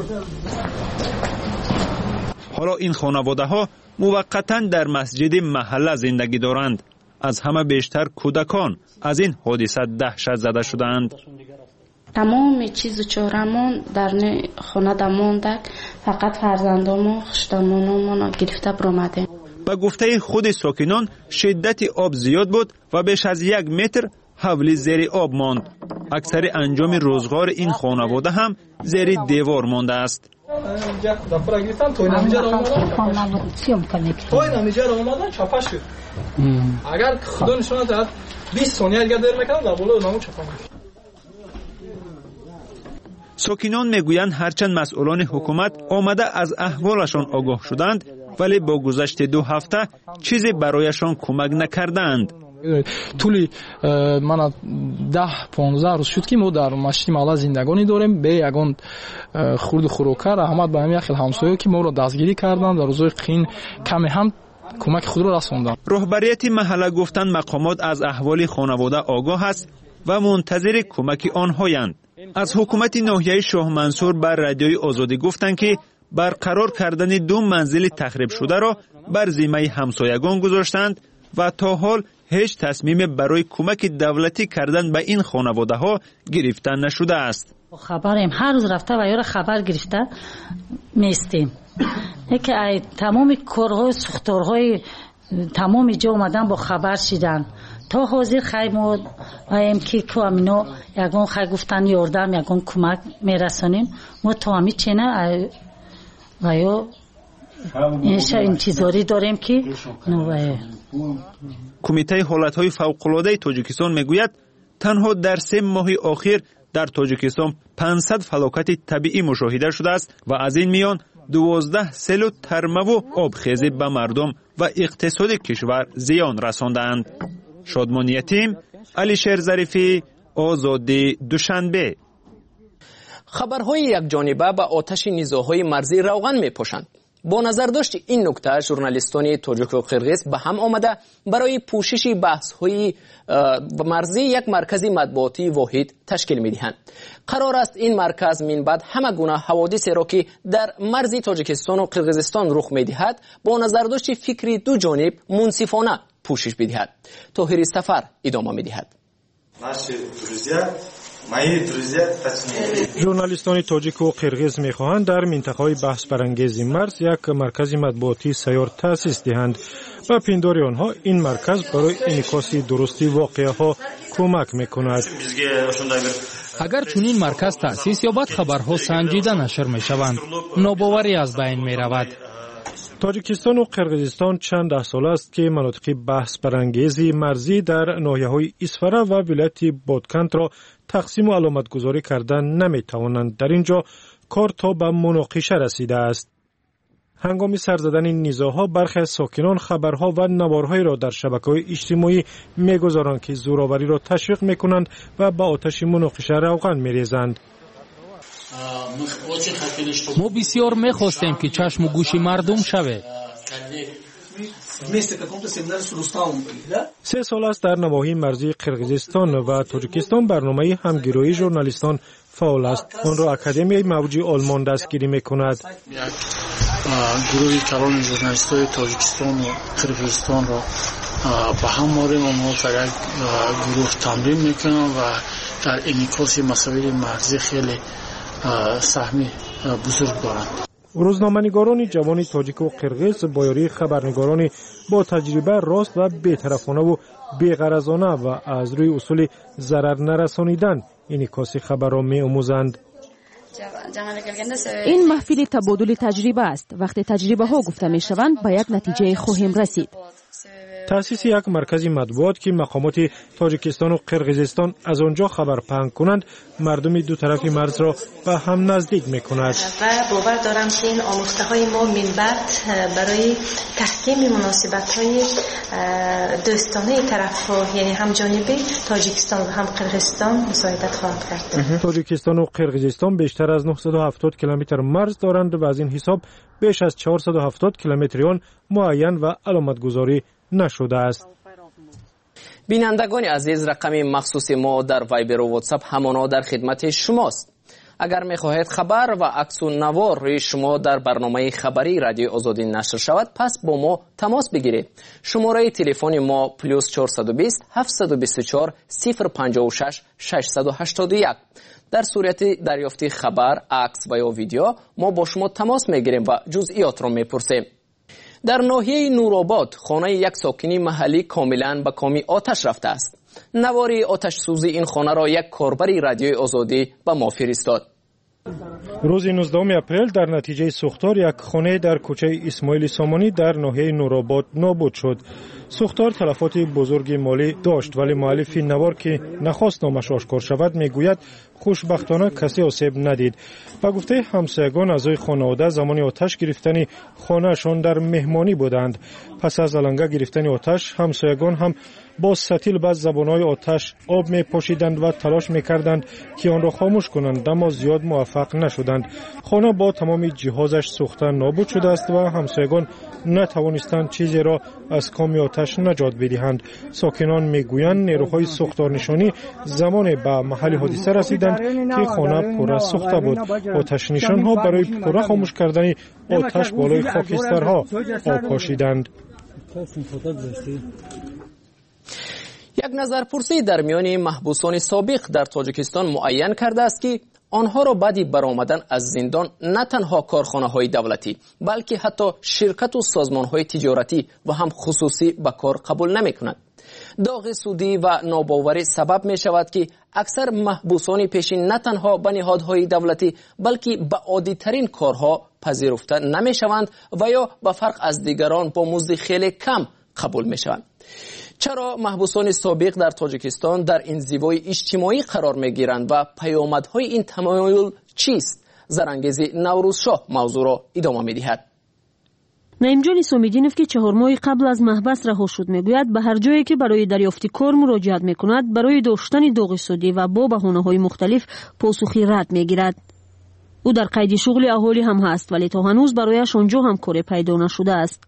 حالا این خانواده ها موقتا در مسجد محله زندگی دارند. از همه بیشتر کودکان از این حادثه دهشت زده شدند. تمام چیز چهارمون در خانه مانده، فقط فرزندامون خشتمونمون گرفته برآمده. به گفته خود ساکنان شدت آب زیاد بود و بیش از 1 متر حولی زیر آب ماند. اکثر انجام روزگار این خانواده هم زیر دیوار مانده است. اگر خدا نشانه داد 20 ثانیه اگر دیر نکنم در بالا نامو چپم. ساکنان میگویند هرچند مسئولان حکومت آمده از احوالشان آگاه شدند ولی با گذشت 2 هفته چیزی برایشان کمک نکردند. طولی من 10-15 روز شد که ما در مشتی محله زندگانی داریم به یگان خورد خوراکر احمد به همین خیلی همسایه که ما را دستگیری کردند در روزهای قین کمی هم کمک خود را رساندند. رهبریت محله گفتند مقامات از احوال خانواده آگاه است و منتظر کمک آنهایند. از حکومت ناحیه شاه منصور بر رادیوی آزادی گفتند که برقرار کردن 2 منزل تخریب شده را بر ذمه همسایگان گذاشتند و تا حال هیچ تصمیم برای کمک دولتی کردن به این خانواده ها گرفته نشده است. خبریم هر روز رفته و یارو خبر گرفته میستیم. که تمام کارهای سوختارهای تمام جا اومدن با خبر شدن. تا حاضر خیمو ایم که کامینا یگان خی گفتن یاردم یگان کمک میرسانیم ما تا همی چنه و یا انتظاری داریم که کمیته حالتهای فوق‌العاده تاجیکستان میگوید تنها در 3 ماه اخیر در تاجیکستان 500 فلاکت طبیعی مشاهده شده است و از این میان 12 سیل و ترمه و آبخیزی به مردم و اقتصاد کشور زیان رساندند. شادمان یتیم، علیشیر ظریفی، آزادی دوشنبه. خبرهای یک جانبه به آتش نزاع‌های مرزی روغن می‌پاشند. با نظر داشت این نکته ژورنالیستان تاجیک و قرغیز به هم آمده برای پوشش بحث‌های مرزی یک مرکز مطبوعاتی واحد تشکیل می‌دهند. قرار است این مرکز من بعد همه گونه حوادث را که در مرز تاجیکستان و قرغیزستان رخ می‌دهد با نظر داشت فکری دو جانب منصفانه پوشش بدهد. طاهر سفر ادامه می‌دهد. ژورنالیستان تاجیک و قرغیز می‌خواهند در منطقه‌های بحث برانگیز مرز یک مرکز مطبوعاتی سیار تأسیس دهند و پنداری آنها این مرکز برای انعکاس درستی واقعه‌ها کمک می‌کند. اگر چنین مرکز تأسیس یابد خبرها سنجیده نشر می‌شوند، ناباوری از بین می‌رود. تاجیکستان و قرغیزستان چند ده سال است که مناطق بحث برانگیز مرزی در ناحیه‌های اسفره و ولایت بادکنت را تقسیم و علامتگذاری کردن نمی‌توانند. در اینجا کار تا به مناقشه رسیده است. هنگام سر زدن این نزاع‌ها برخی از ساکنان خبرها و نوارهایی را در شبکه‌های اجتماعی می‌گذارند که زورآوری را تشویق می‌کنند و به آتش مناقشه روغن می‌ریزند. ما بسیار می‌خواستیم که چشم و گوش مردم شود. 3 سال است در نواحی مرزی قرغیزستان و تاجیکستان برنامه همگرایی ژورنالیستان فعال است. آن را اکادمی موجی آلمان دستگیری می‌کند. گروهی کلان ژورنالیست‌های تاجیکستان و قرغیزستان را به هم آوریم. آنها در یک گروه تمرین می‌کنند و در انعکاس مسائل مرزی خیلی سهمی بزرگ دارند. روزنامه‌نگاران جوان تاجیک و قرغیز با یاری خبرنگاران با تجربه راست و بی‌طرفانه و بی‌غرضانه و از روی اصول ضرر نرسانیدن انعکاس خبر را می‌آموزند. این محفل تبادل تجربه است. وقتی تجربه ها گفته می شوند به یک نتیجه خواهیم رسید. تأسیس یک مرکز مطبوعات که مقامات تاجیکستان و قرغیزستان از آنجا خبر پهن کنند مردم دو طرف مرز را به هم نزدیک می کند. و باور دارم که این آموخته های ما منبع برای تحکیم مناسبت های دوستانه طرف ها یعنی هم جانبه تاجیکستان و هم قرغیزستان مساعدت خواهد کرد. تاجیکستان و قرغیزستان بیشتر از 970 کیلومتر مرز دارند و از این حساب بیش از 470 کیلومتر آن معین و علامتگذاری نشده است. بینندگان عزیز، رقم مخصوص ما در وایبر و واتساپ همانا در خدمت شماست. اگر می‌خواهید خبر و عکس و نوار روی شما در برنامه خبری رادیو آزادی نشر شود، پس با ما تماس بگیرید. شماره تلفن ما +420 724 056 681. در صورت دریافت خبر، عکس و یا ویدیو ما با شما تماس می‌گیریم و جزئیات را می‌پرسیم. در ناحیه نورآباد خانه یک ساکنی محلی کاملا به کام آتش رفته است. نواری آتش سوزی این خانه را یک کاربر رادیوی آزادی به ما فرستاد. روز 19 اپریل در نتیجه سوختار یک خانه در کوچه اسماعیل سامانی در ناحیه نورآباد نابود شد. سوختار تلفات بزرگ مالی داشت، ولی مؤلف نوار که نخواست نامش آشکار شود میگوید خوشبختانه کسی آسیب ندید. با گفته همسایگان اعضای خانواده زمان آتش گرفتن خانه‌شان در مهمانی بودند. پس از علنگه گرفتن آتش همسایگان هم با ستیل به زبانهای آتش آب می پاشیدند و تلاش می کردند که آن را خاموش کنند، اما زیاد موفق نشدند. خانه با تمام جهازش سوخته نابود شده است و همسایگان نتوانستند چیزی را از کام آتش نجات بدهند. ساکنان می گویند نیروهای سوختارنشانی زمان به محل حادثه رسیدند که خانه پر از سوخته بود. آتش نشانها برای پر خاموش کردن آتش بالای خاکسترها آب پاشیدند. یک نظرپرسی در میان محبوسان سابق در تاجیکستان معین کرده است که آنها را بعد برآمدن از زندان نه تنها کارخانه‌های دولتی بلکه حتی شرکت و سازمان‌های تجارتی و هم خصوصی به کار قبول نمی‌کنند. داغ سودی و ناباوری سبب می شود که اکثر محبوسان پیشین نه تنها به نهادهای دولتی بلکه به عادی‌ترین کارها پذیرفته نمی شوند و یا به فرق از دیگران با مزد خیلی کم قبول می شوند. چرا محبوسان سابق در تاجیکستان در انزوای اجتماعی قرار می گیرند و پیامدهای این تمایل چیست؟ زرانگیز نوروزشاه موضوع را ادامه می دهد. نعیمجان سومیدینوف که 4 ماه قبل از محبس رها شد میگوید به هر جایی که برای دریافت کار مراجعت میکند برای داشتن داغ سودی و با بهانه‌های مختلف پاسخی رد میگیرد. او در قید شغل اهالی هم هست ولی تا هنوز برایش آنجا هم کاری پیدا نشده است.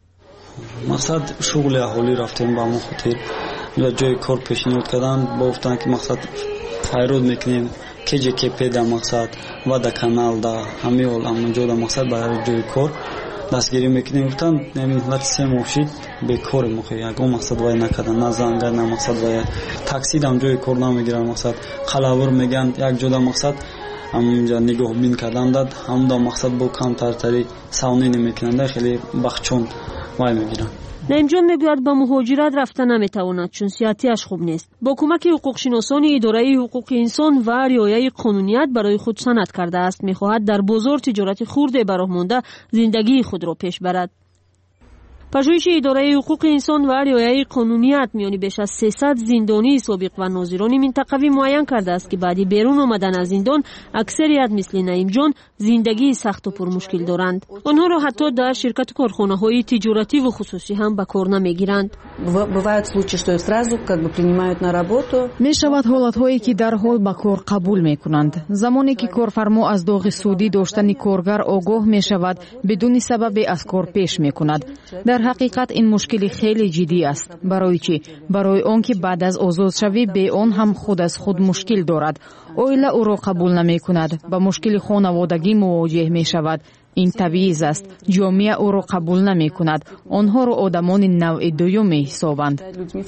مقصد شغل اهالی رفتیم با ما خاطر یا جای کار پیشنهاد کردن با گفتن که مقصد فایرود میکنیم کجا که پیدا مقصد و در کانال دا همه اونجا دا مقصد برای جای کار دستگیری میکنیم. گفتن یعنی حالت 3 ماه شد به کار مخی یکم مقصد وای نکردن نه زنگار نه مقصد وای تاکسی دم جای کار نمیگیرن مقصد خلاور میگن یک جدا مقصد همونجا نگاه بین کردن داد هم دا مقصد با کم تری ساونی نمیکنن خیلی بخچون وای میگیرن. نعیمجان میگوید با مهاجرت رفتن نمیتواند چون صحتیش خوب نیست. با کمک حقوق شناسان اداره حقوق انسان و رعایت قانونیت برای خود سند کرده است. میخواهد در بازار تجارت خرد براه مانده زندگی خود را پیش برد. پژوهش اداره حقوق انسان و رعایت قانونیت میان بیش از 300 زندانی سابق و ناظران منطقوی معین کرده است که بعد بیرون آمدن از زندان اکثریت مثل نعیمجان زندگی سخت و پر مشکل دارند. آنها را حتی در شرکت کارخانه‌های تجارتی و خصوصی هم به کار نمیگیرند. می شود حالت‌هایی که در حال به کار قبول میکنند. زمانی که کارفرما از داغ سودی داشتن کارگر آگاه می شود بدون سبب از کار پیش میکند. در حقیقت این مشکلی خیلی جدی است. برای چی؟ برای آنکه بعد از آزاد شوی به آن هم خود از خود مشکل دارد. اویلا او را قبول نمی کند. با مشکل خانوادگی مواجه می شود. این طبیعی است. جامعه او را قبول نمی کند. آنها را آدمان نوع دوم می حسابند.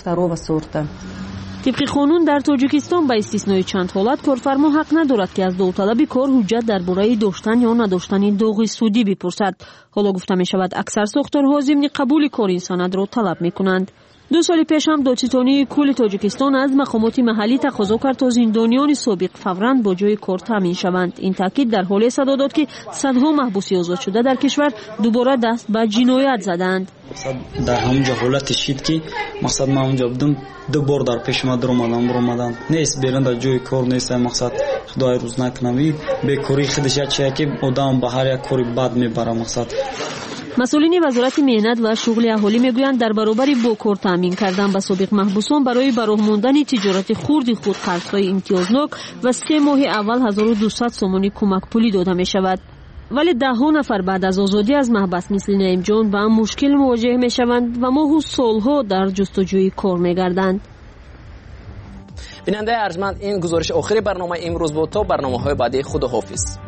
طبق قانون در تاجیکستان به استثنای چند حالت کارفرما حق ندارد که از داوطلب کار حجت درباره داشتن یا نداشتن داغ سودی بپرسد. حالا گفته می شود اکثر ساختارها ضمن قبول کار این سند را طلب می کنند. 2 سال پیش هم دادستانی کل تاجیکستان از مقامات محلی تقاضا کرد تا زندانیان سابق فوراً با جای کار تامین شوند. این تاکید در حال صدا داد که صدها محبوس آزاد شده در کشور دوباره دست به جنایت زدند. در همونجا حالت شد که مقصد ما اونجا بودم 2 بار در پیش ما درآمدن نیست بیرون در جای کار نیست. مقصد خدای روز نکنه به کاری خودش چه که آدم به هر یک کاری بد میبره. مقصد مسئولین وزارت مهنت و شغل اهالی میگویند در برابر با کار تامین کردن به سابق محبوسان برای براه ماندن تجارت خرد خود قرضهای امتیازناک و 3 ماه اول 1200 سومانی کمک پولی داده می شود. ولی 10 نفر بعد از آزادی از محبس مثل نعیمجان با مشکل مواجه می شوند و ماه و سالها در جستجوی کار می گردند. بیننده ارجمند این گزارش آخری برنامه امروز بود. تا برنامه‌های بعدی خداحافظ.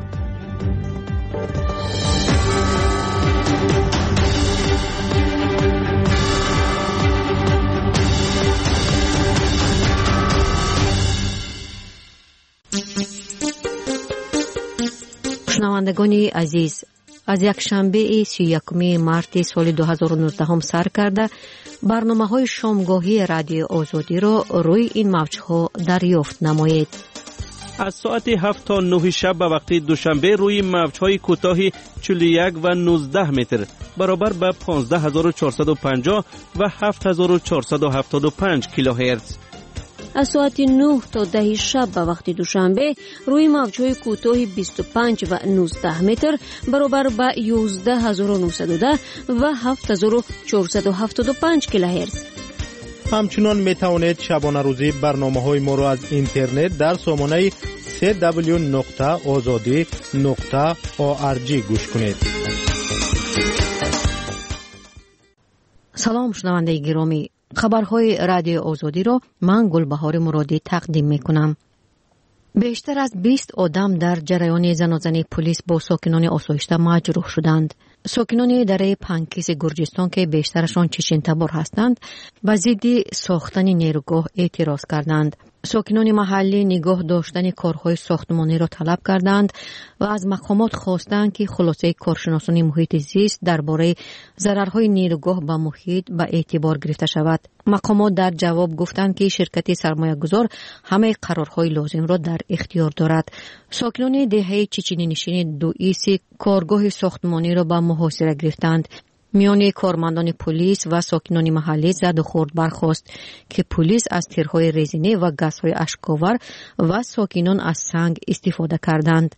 شنوندگان عزیز، از یک شنبه 31 مارت سال 2019 سر کرده برنامه‌های شامگاهی رادیو آزادی را روی این موج‌ها دریافت نمایید. از ساعت 7 تا 9 شب به وقت دوشنبه روی موج‌های کوتاه 41 و 19 متر برابر به 15450 و 7475 کیلوهرتز. از ساعت 9 تا 10 شب به وقت دوشنبه روی موج‌های کوتاه 25 و 19 متر برابر به 11910 و 7475 کیلوهرتز. همچنان می توانید شبانه روزی برنامه‌های ما را از اینترنت در سامانه www.azadi.org گوش کنید. سلام شنونده گرامی، خبرهای رادیو آزادی را من گلبهار مرادی تقدیم می کنم. بیشتر از 20 آدم در جریان زنازنی پلیس با ساکنان آسایشته مجروح شدند. ساکنان دره پنکیس گرجستان که بیشترشان چچن تبار هستند به ضد ساختن نیروگاه اعتراض کردند. ساکنان محلی نگاه داشتن کارهای ساختمانی را طلب کردند و از مقامات خواستند که خلاصه کارشناسان محیط زیست درباره ضررهای نیروگاه به محیط به اعتبار گرفته شود. مقامات در جواب گفتند که شرکت سرمایه‌گذار همه قرارهای لازم را در اختیار دارد. ساکنان دهه چچنی نشین دوئیس کارگاه ساختمانی را به محاصره گرفتند. میان کارمندان پلیس و ساکنان محلی زد و خورد برخاست که پلیس از تیرهای رزینی و گازهای اشک‌آور و ساکنان از سنگ استفاده کردند.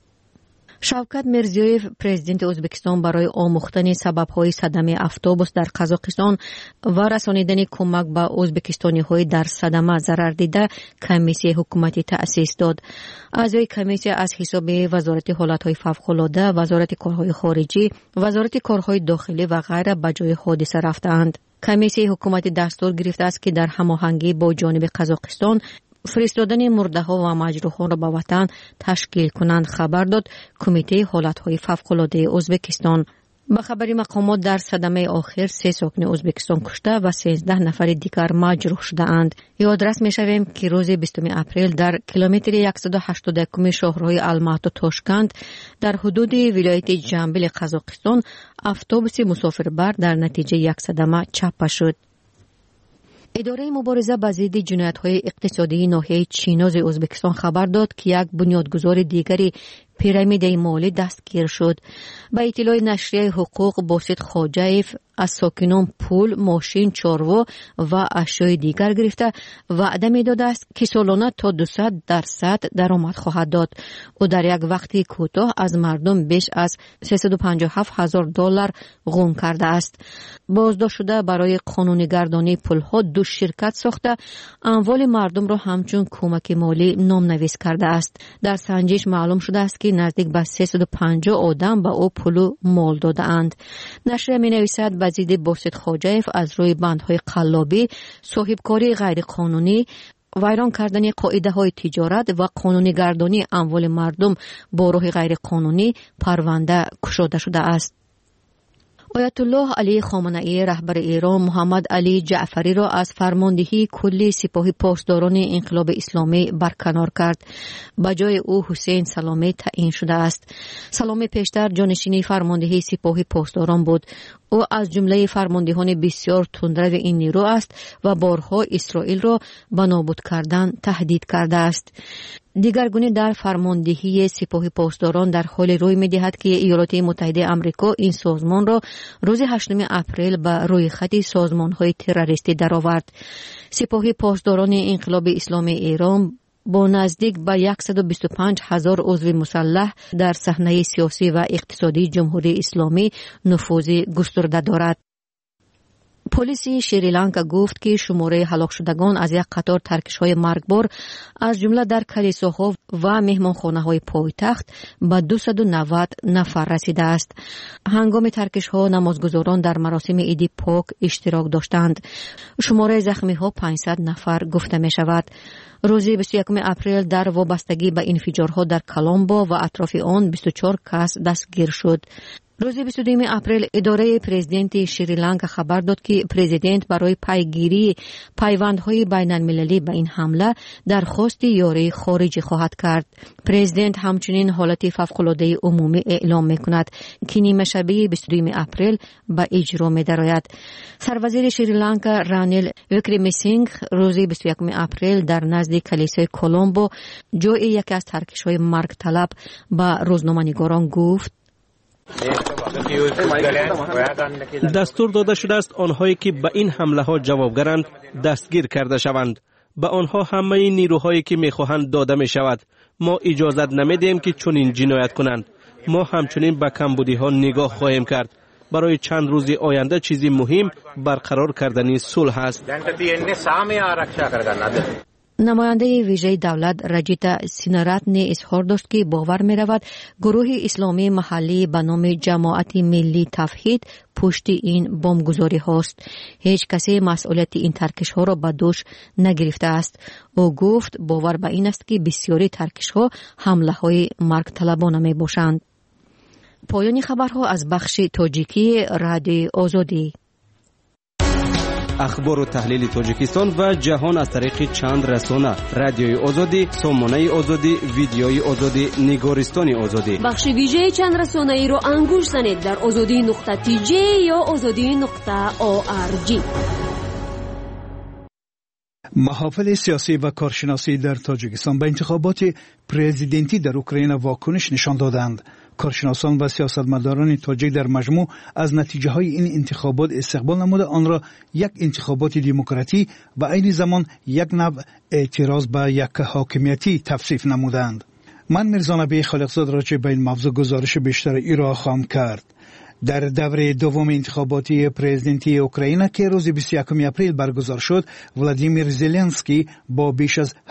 شوکت میرزیویف پرزیدنت ازبکستان برای آموختن سبب‌های صدمه اتوبوس در قزاقستان و رسانیدن کمک به ازبکستانی‌های در صدمه ضرر دیده کمیسیه حکومتی تأسیس داد. اعضای کمیسیه از حساب وزارت حالت‌های فوق‌العاده، وزارت کارهای خارجی، وزارت کارهای داخلی و غیره به جای حادثه رفتند. کمیسیه حکومتی دستور گرفته است که در هماهنگی با جانب قزاقستان فرستادن مرده ها و مجروحان را به وطن تشکیل کنند، خبر داد کمیته حالت‌های فوق‌العاده ازبکستان. به خبر مقامات در صدمه آخر 3 ساکن ازبکستان کشته و 13 نفر دیگر مجروح شده اند. یادرس می شویم که روز 20 اپریل در کیلومتر 181 شاهراه المهد تاشکند در حدود ولایت جنبل قزاقستان اتوبوس مسافربر در نتیجه یک صدمه چپه شد. اداره مبارزه با ضد جنایت‌های اقتصادی ناحیه چیناز ازبکستان خبر داد که یک بنیادگذار دیگری پیرامید مالی دستگیر شد. با اطلاع نشریه حقوق باسط خواجه‌ایف از ساکنان پول، ماشین، چاروا و اشیاء دیگر گرفته وعده می‌داده است که سالانه تا 200% درآمد خواهد داد. او در یک وقتی کوتاه از مردم بیش از $357,000 غون کرده است. بازداشت شده برای قانونی‌گردانی پول‌ها 2 شرکت ساخته اموال مردم را همچون کمک مالی نامنویس کرده است. در سنجش معلوم شده است که نزدیک به 350 آدم به او پول مال داده اند. نشریه می‌نویسد وزیر باسط خواجه‌ایف از روی بندهای قلابی، صاحبکاری غیرقانونی، ویران کردن قاعده‌های تجارت و قانونی‌گردانی اموال مردم با راه غیرقانونی پرونده گشوده شده است. آیت الله علی خامنه‌ای رهبر ایران محمد علی جعفری را از فرماندهی کلی سپاه پاسداران انقلاب اسلامی برکنار کرد. به جای او حسین سلامی تعیین شده است. سلامی پیشتر جانشین فرماندهی سپاه پاسداران بود. او از جمله فرماندهان بسیار تندرو این نیرو است و بارها اسرائیل را به نابود کردن تهدید کرده است. دیگرگونه در فرماندهی سپاه پاسداران در حال روی می‌دهد که ایالات متحده آمریکا این سازمان را روز 8 اپریل به روی خط سازمان‌های تروریستی درآورد. سپاه پاسداران انقلاب اسلامی ایران با نزدیک به 125,000 عضو مسلح در صحنه سیاسی و اقتصادی جمهوری اسلامی نفوذ گسترده دارد. پلیس شریلانکا گفت که شماره هلاک شدگان از یک قطار ترکش‌های مرگبار از جمله در کلیساها و مهمانخانه‌های پایتخت به 290 نفر رسیده است. هنگام ترکش‌ها نمازگزاران در مراسم عید پاک اشتراک داشتند. شماره زخمی‌ها 500 نفر گفته می‌شود. روز 21 اپریل در وابستگی به انفجارها در کلامبا و اطراف آن 24 کس دستگیر شد. روز 22 اپریل اداره پرزیدنت شریلانکا خبر داد که پرزیدنت برای پیگیری پیوندهای بین المللی به این حمله درخواست یاری خارجی خواهد کرد. پرزیدنت همچنین حالت فوق‌العاده عمومی اعلام می‌کند که نیمه شبه 22 اپریل به اجرا می‌دراید. سروزیر شریلانکا رانیل ویکرمسینگ روز 21 اپریل در نزد کلیسای کولومبو جای یکی از ترکش‌های مرگ طلب به روزنامه‌نگاران گفت دستور داده شده است آنهایی که به این حمله ها جوابگرند دستگیر کرده شوند. به آنها همه نیروهایی که میخواهند داده می شود. ما اجازت نمیدیم که چنین جنایت کنند. ما همچنین به کمبودی ها نگاه خواهیم کرد. برای چند روز آینده چیزی مهم برقرار کردن صلح است. نماینده ویژه دولت رجیتا سیناراتنی اظهار داشت که باور می رود گروه اسلامی محلی به نام جماعت ملی توحید پشت این بمبگذاری هاست. هیچ کسی مسئولیت این ترکش ها را به دوش نگرفته است. او گفت باور به این است که بسیاری ترکش ها حمله های مرگ طلبانه می باشند. پایان خبرها از بخش تاجیکی رادیوی آزادی. اخبار و تحلیل تاجیکستان و جهان از طریق چند رسانه: رادیوی آزادی، سامانه آزادی، ویدیوی آزادی، نگارستان آزادی. بخش ویژه چند رسانه ای را انگوش زنید در azadi.tj یا azadi.org. محافل سیاسی و کارشناسی در تاجیکستان به انتخابات پرزیدنتی در اوکراین واکنش نشان دادند. کارشناسان و سیاستمداران تاجیک در مجموع از نتیجه های این انتخابات استقبال نموده آن را یک انتخابات دموکراتی و عین زمان یک نوع اعتراض به یک حاکمیتی توصیف نمودند. من میرزا نبی خالقزاد راجع به این موضوع گزارش بیشتر ارائه خواهم کرد. در دوره دوم انتخاباتی پرزیدنتی اوکراین که روز 21 اپریل برگزار شد، ولادیمیر زلنسکی با بیش از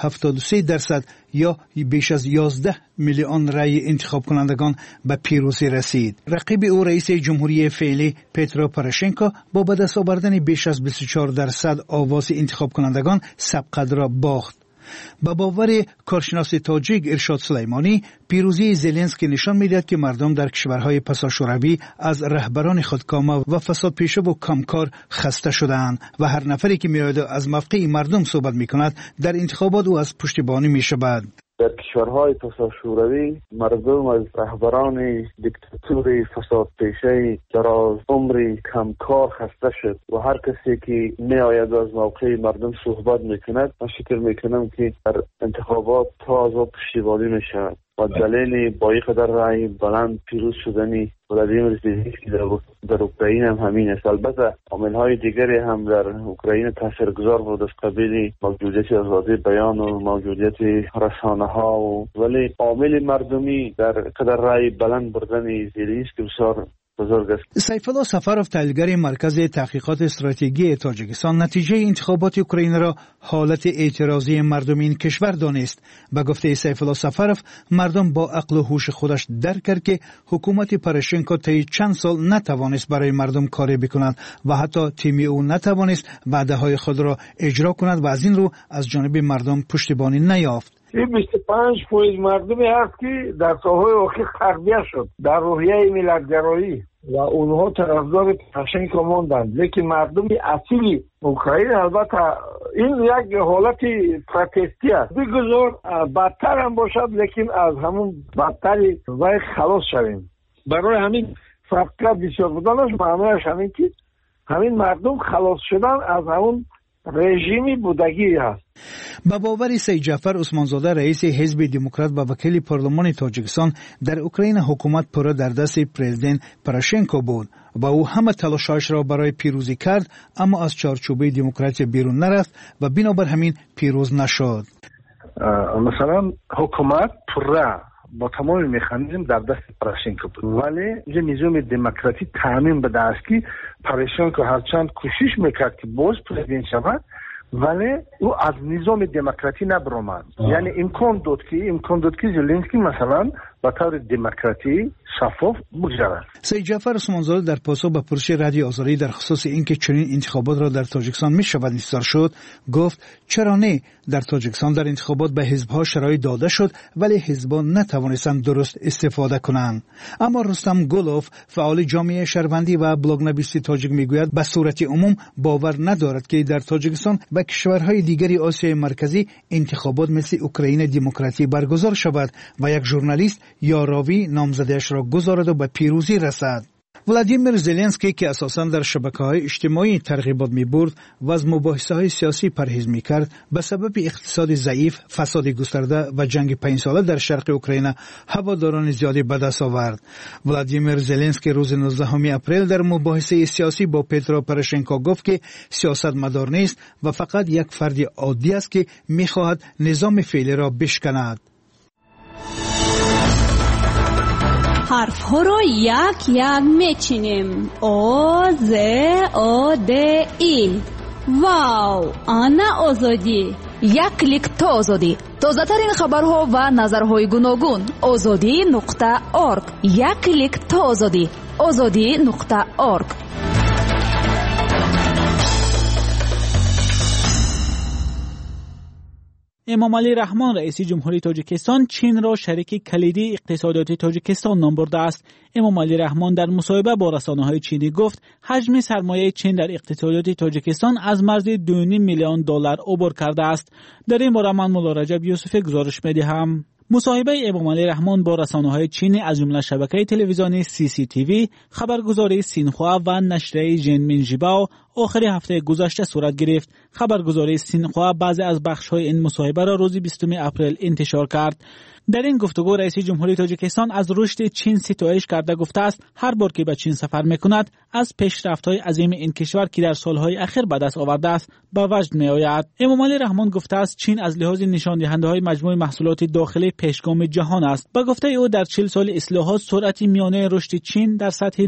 73% یا بیش از 11 میلیون رای انتخاب کنندگان به پیروزی رسید. رقیب او رئیس جمهوری فعلی پترو پروشنکو با به دست آوردن بیش از 24% آواز انتخاب کنندگان سبقت را باخت. با باور کارشناس تاجیک ارشاد سلیمانی، پیروزی زلنسکی نشان می‌دهد که مردم در کشورهای پساشوروی از رهبران خودکامه و فساد پیشه و کمکار خسته شده‌اند و هر نفری که می‌آید از موقع مردم صحبت می‌کند در انتخابات او از پشتیبانی می‌شود. در کشورهای پساشوروی مردم از رهبران دیکتاتوری فساد پیشه دراز عمری کمکار خسته شد و هر کسی که می آید از موقع مردم صحبت میکند، من فکر میکنم که در انتخابات تا از پشتیبانی می شود و دلیل با این قدر رای بلند پیروز شدنی ولادیمیر زلنسکی در اوکراین هم همین است. البته عامل‌های دیگری هم در اوکراین تاثیرگذار بود از قبیل موجودیت آزادی بیان و موجودیت رسانه‌ها ولی عامل مردمی در قدر رای بلند بردن زلنسکی بسیار بزرگ است. سیف الله سفرов تحلیلگر مرکز تحقیقات استراتژی تاجیکستان نتیجه انتخابات اوکراین را حالت اعتراضی مردم این کشور دانست. به گفته سیف الله سفرov مردم با عقل و هوش خودش درک کرد که حکومت پروشنکو طی چند سال نتوانست برای مردم کاری بکند و حتی تیم او نتوانست وعده‌های خود را اجرا کند و از این رو از جانب مردم پشتیبانی نیافت. این 25% مردمی هست که در ساحه اخیر تربیه شد در روحیه ملت‌گرایی و اونها طرفدار پروشنکو ماندند، لیکن مردم اصیل اوکراین البته این یک حالت پروتستی است. بگذار بدتر هم باشد لیکن از همون بدتری وای خلاص شویم. برای همین فقط بسیار بودنش معنیش همین که همین مردم خلاص شدن از همون رژیمی بودگی است. با باور سید جعفر عثمانزاده رئیس حزب دموکرات و وکیل پارلمان تاجیکستان در اوکراین حکومت پورا در دست پرزیدنت پروشنکو بود و او همه تلاشش را برای پیروزی کرد اما از چارچوب دموکراسی بیرون نرفت و بنابر همین پیروز نشد. مثلا حکومت پورا با تمام مکانیزم در دست پروشنکو بود ولی یه نظام دموکراتی تعمین به دست که پروشنکو هرچند کوشش میکرد که باز پرزیدنت شود ولی او از نظام دموکراتی نبرآمد. یعنی امکان داد که زلنسکی مثلا به طور دموکراتی شفاف بگذرد. سید جعفر عثمانزاده در پاسخ به پرسش رادیو آزادی در خصوص اینکه چنین انتخابات را در تاجیکستان می شود ایستار شد، گفت چرا نه؟ در تاجیکستان در انتخابات به حزب‌ها شرایط داده شد ولی حزب‌ها نتوانستند درست استفاده کنند. اما رستم گلوف فعال جامعه شهروندی و بلاگ‌نویس تاجیک میگوید به صورت عموم باور ندارد که در تاجیکستان و کشورهای دیگری آسیای مرکزی انتخابات مثل اوکراین دموکراتی برگزار شود و یک ژورنالیست یا راوی نامزدش را گذارد و به پیروزی رسد. ولادیمیر زلنسکی که اساساً در شبکه‌های اجتماعی ترغیبات می‌برد و از مباحثه‌های سیاسی پرهیز می‌کرد، به سبب اقتصاد ضعیف، فساد گسترده و جنگ 5 ساله در شرق اوکراین هواداران زیادی به دست آورد. ولادیمیر زلنسکی روز 19 اپریل در مباحثه سیاسی با پترو پروشنکو گفت که سیاستمدار نیست و فقط یک فرد عادی است که می‌خواهد نظام فعلی را بشکند. حرف ها رو یک یک میچینیم. او ز او د ای. واو، آنا آزادی. یک کلیک تا آزادی. تازه ترین خبرها و نظرهای گوناگون. azadi.org. یک کلیک تا آزادی. azadi.org. امام علی رحمان رئیس جمهوری تاجیکستان چین را شریک کلیدی اقتصادی تاجیکستان نام برده است. امام علی رحمان در مصاحبه با رسانه‌های چینی گفت حجم سرمایه چین در اقتصادیات تاجیکستان از مرز 2.5 میلیون دلار عبور کرده است. در این باره من مولا رجب یوسفی گزارش می‌دهم. مصاحبه امام علی رحمان با رسانه‌های چینی از جمله شبکه تلویزیونی CCTV، خبرگزاری سینخوا و نشریه ژنمین ژیباو آخر هفته گذشته صورت گرفت. خبرگزاری سینخوا بعضی از بخش‌های این مصاحبه را روز 20 اپریل انتشار کرد. در این گفتگو رئیس جمهوری تاجیکستان از رشد چین ستایش کرده گفته است هر بار که به چین سفر می‌کند از پیشرفت‌های عظیم این کشور که در سال‌های اخیر به دست آورده است به وجد می‌آید. امام علی رحمان گفته است چین از لحاظ نشان دهنده‌های مجموع محصولات داخلی پیشگام جهان است. با گفته او در 40 سال اصلاحات سرعت میانه رشد چین در سطح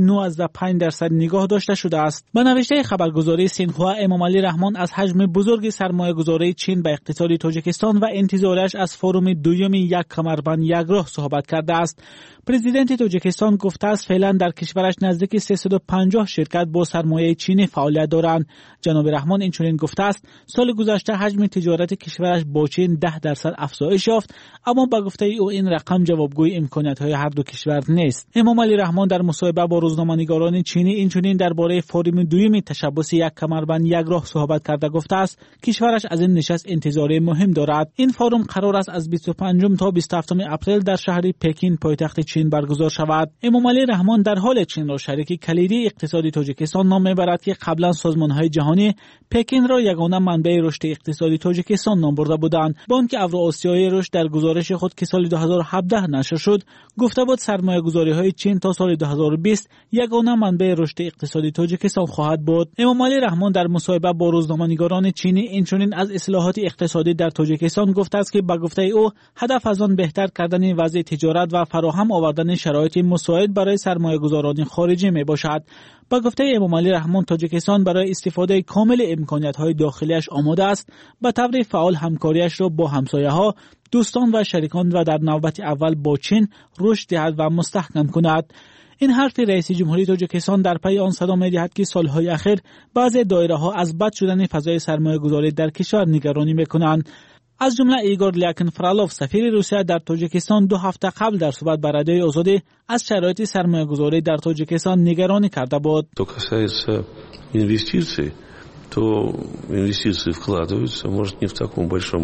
9.5% نگاه داشته شده است. با نوشته خبرگزاری سینخوا امام علی رحمان از حجم بزرگ سرمایه‌گذاری چین به اقتصاد تاجیکستان و انتظارش از فروم دوم یک کمربند یک راه صحبت کرده است. پرزیدنت تاجیکستان گفته است فعلا در کشورش نزدیک 350 شرکت با سرمایه چینی فعالیت دارند. جناب رحمان اینچنین گفته است سال گذشته حجم تجارت کشورش با چین 10% افزایش یافت، اما با گفته او این رقم جوابگوی امکانات‌های هر دو کشور نیست. امام علی رحمان در مصاحبه با روزنامه‌نگاران چینی اینچنین درباره فورم دوم تشبث یک کمربند یک راه صحبت کرده گفته است کشورش از این نشست انتظار مهم دارد. این فورم قرار است از 25 تا 27 اپریل در شهر پکین پایتخت چین برگزار شود. امام علی رحمان در حال چین را شریک کلیدی اقتصادی تاجیکستان نام میبرد که قبلا سازمان‌های جهانی پکین را یگانه منبع رشد اقتصادی تاجیکستان نام برده بودند. بانک اوراسیایی رشد در گزارش خود که سال 2017 نشر شد گفته بود سرمایه‌گذاری‌های چین تا سال 2020 یگانه منبع رشد اقتصادی تاجیکستان خواهد بود. امام علی رحمان در مصاحبه با روزنامه‌نگاران چینی اینچنین از اصلاحات اقتصادی در تاجیکستان گفته است که به گفته او هدف از آن بهتر کردن وضع تجارت و فراهم آوردن شرایط مساعد برای سرمایه‌گذاران خارجی میباشد. با گفته امام علی رحمان تاجیکستان برای استفاده کامل امکانات‌های داخلیش آماده است به طور فعال همکاریش را با همسایه‌ها، دوستان و شریکان و در نوبت اول با چین رشد دهد و مستحکم کند. این حرف رئیس جمهوری تاجیکستان در پی آن صدا می‌دهد که سالهای اخیر بعضی دایره‌ها از بد شدن فضای سرمایه‌گذاری در کشور نگرانی می‌کنند. از جمله ایگور لیاکین فرالاف سفیر روسیه در تاجیکستان 2 هفته قبل در صحبت با رادیوی آزادی از شرایط سرمایه‌گذاری در تاجیکستان نگرانی کرده بود. То касается инвестиций, то инвестиции вкладываются, может не в таком большом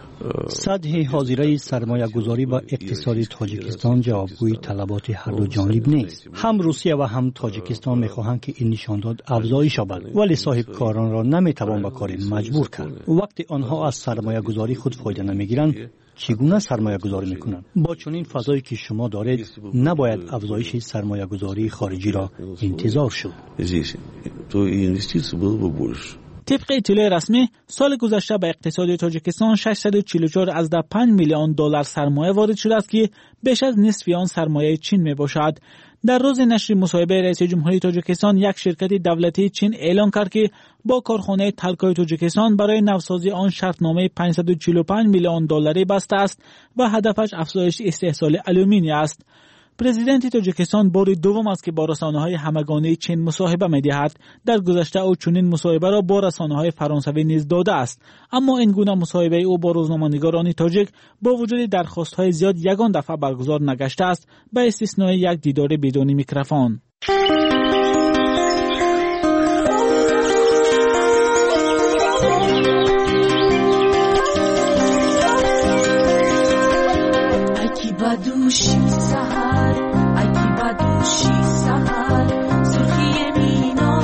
سطح حاضره سرمایه گذاری با اقتصاد تاجیکستان جوابگوی طلبات هر دو جانب نیست. هم روسیه و هم تاجیکستان میخواهند که این نشانداد افزایش یابد، ولی صاحب کاران را نمیتوان به کار مجبور کرد. وقتی آنها از سرمایه گذاری خود فایده نمیگیرند چگونه سرمایه گذاری میکنند؟ با چنین فضایی که شما دارید نباید افزایش سرمایه گذاری خارجی را انتظار شد. طبق اطلاع رسمی سال گذشته به اقتصاد تاجیکستان 644.5 میلیون دلار سرمایه وارد شده است که بیش از نصف آن سرمایه چین می باشد. در روز نشر مصاحبه رئیس جمهوری تاجیکستان، یک شرکت دولتی چین اعلان کرد که با کارخانه تلکای تاجیکستان برای نوسازی آن شرطنامه 545 میلیون دلاری بسته است و هدفش افزایش استحصال آلومینی است. پرزیدنت تاجیکستان بار دوم است که با رسانه‌های همگانی چین مصاحبه می‌دهد. در گذشته او چنین مصاحبه را با رسانه‌های فرانسوی نیز داده است، اما این گونه مصاحبه او با روزنامه‌نگاران تاجیک با وجود درخواست‌های زیاد یگان دفعه برگزار نگشته است، به استثنای یک دیدار بدون میکروفون. بدوشی سحر سرخی مینا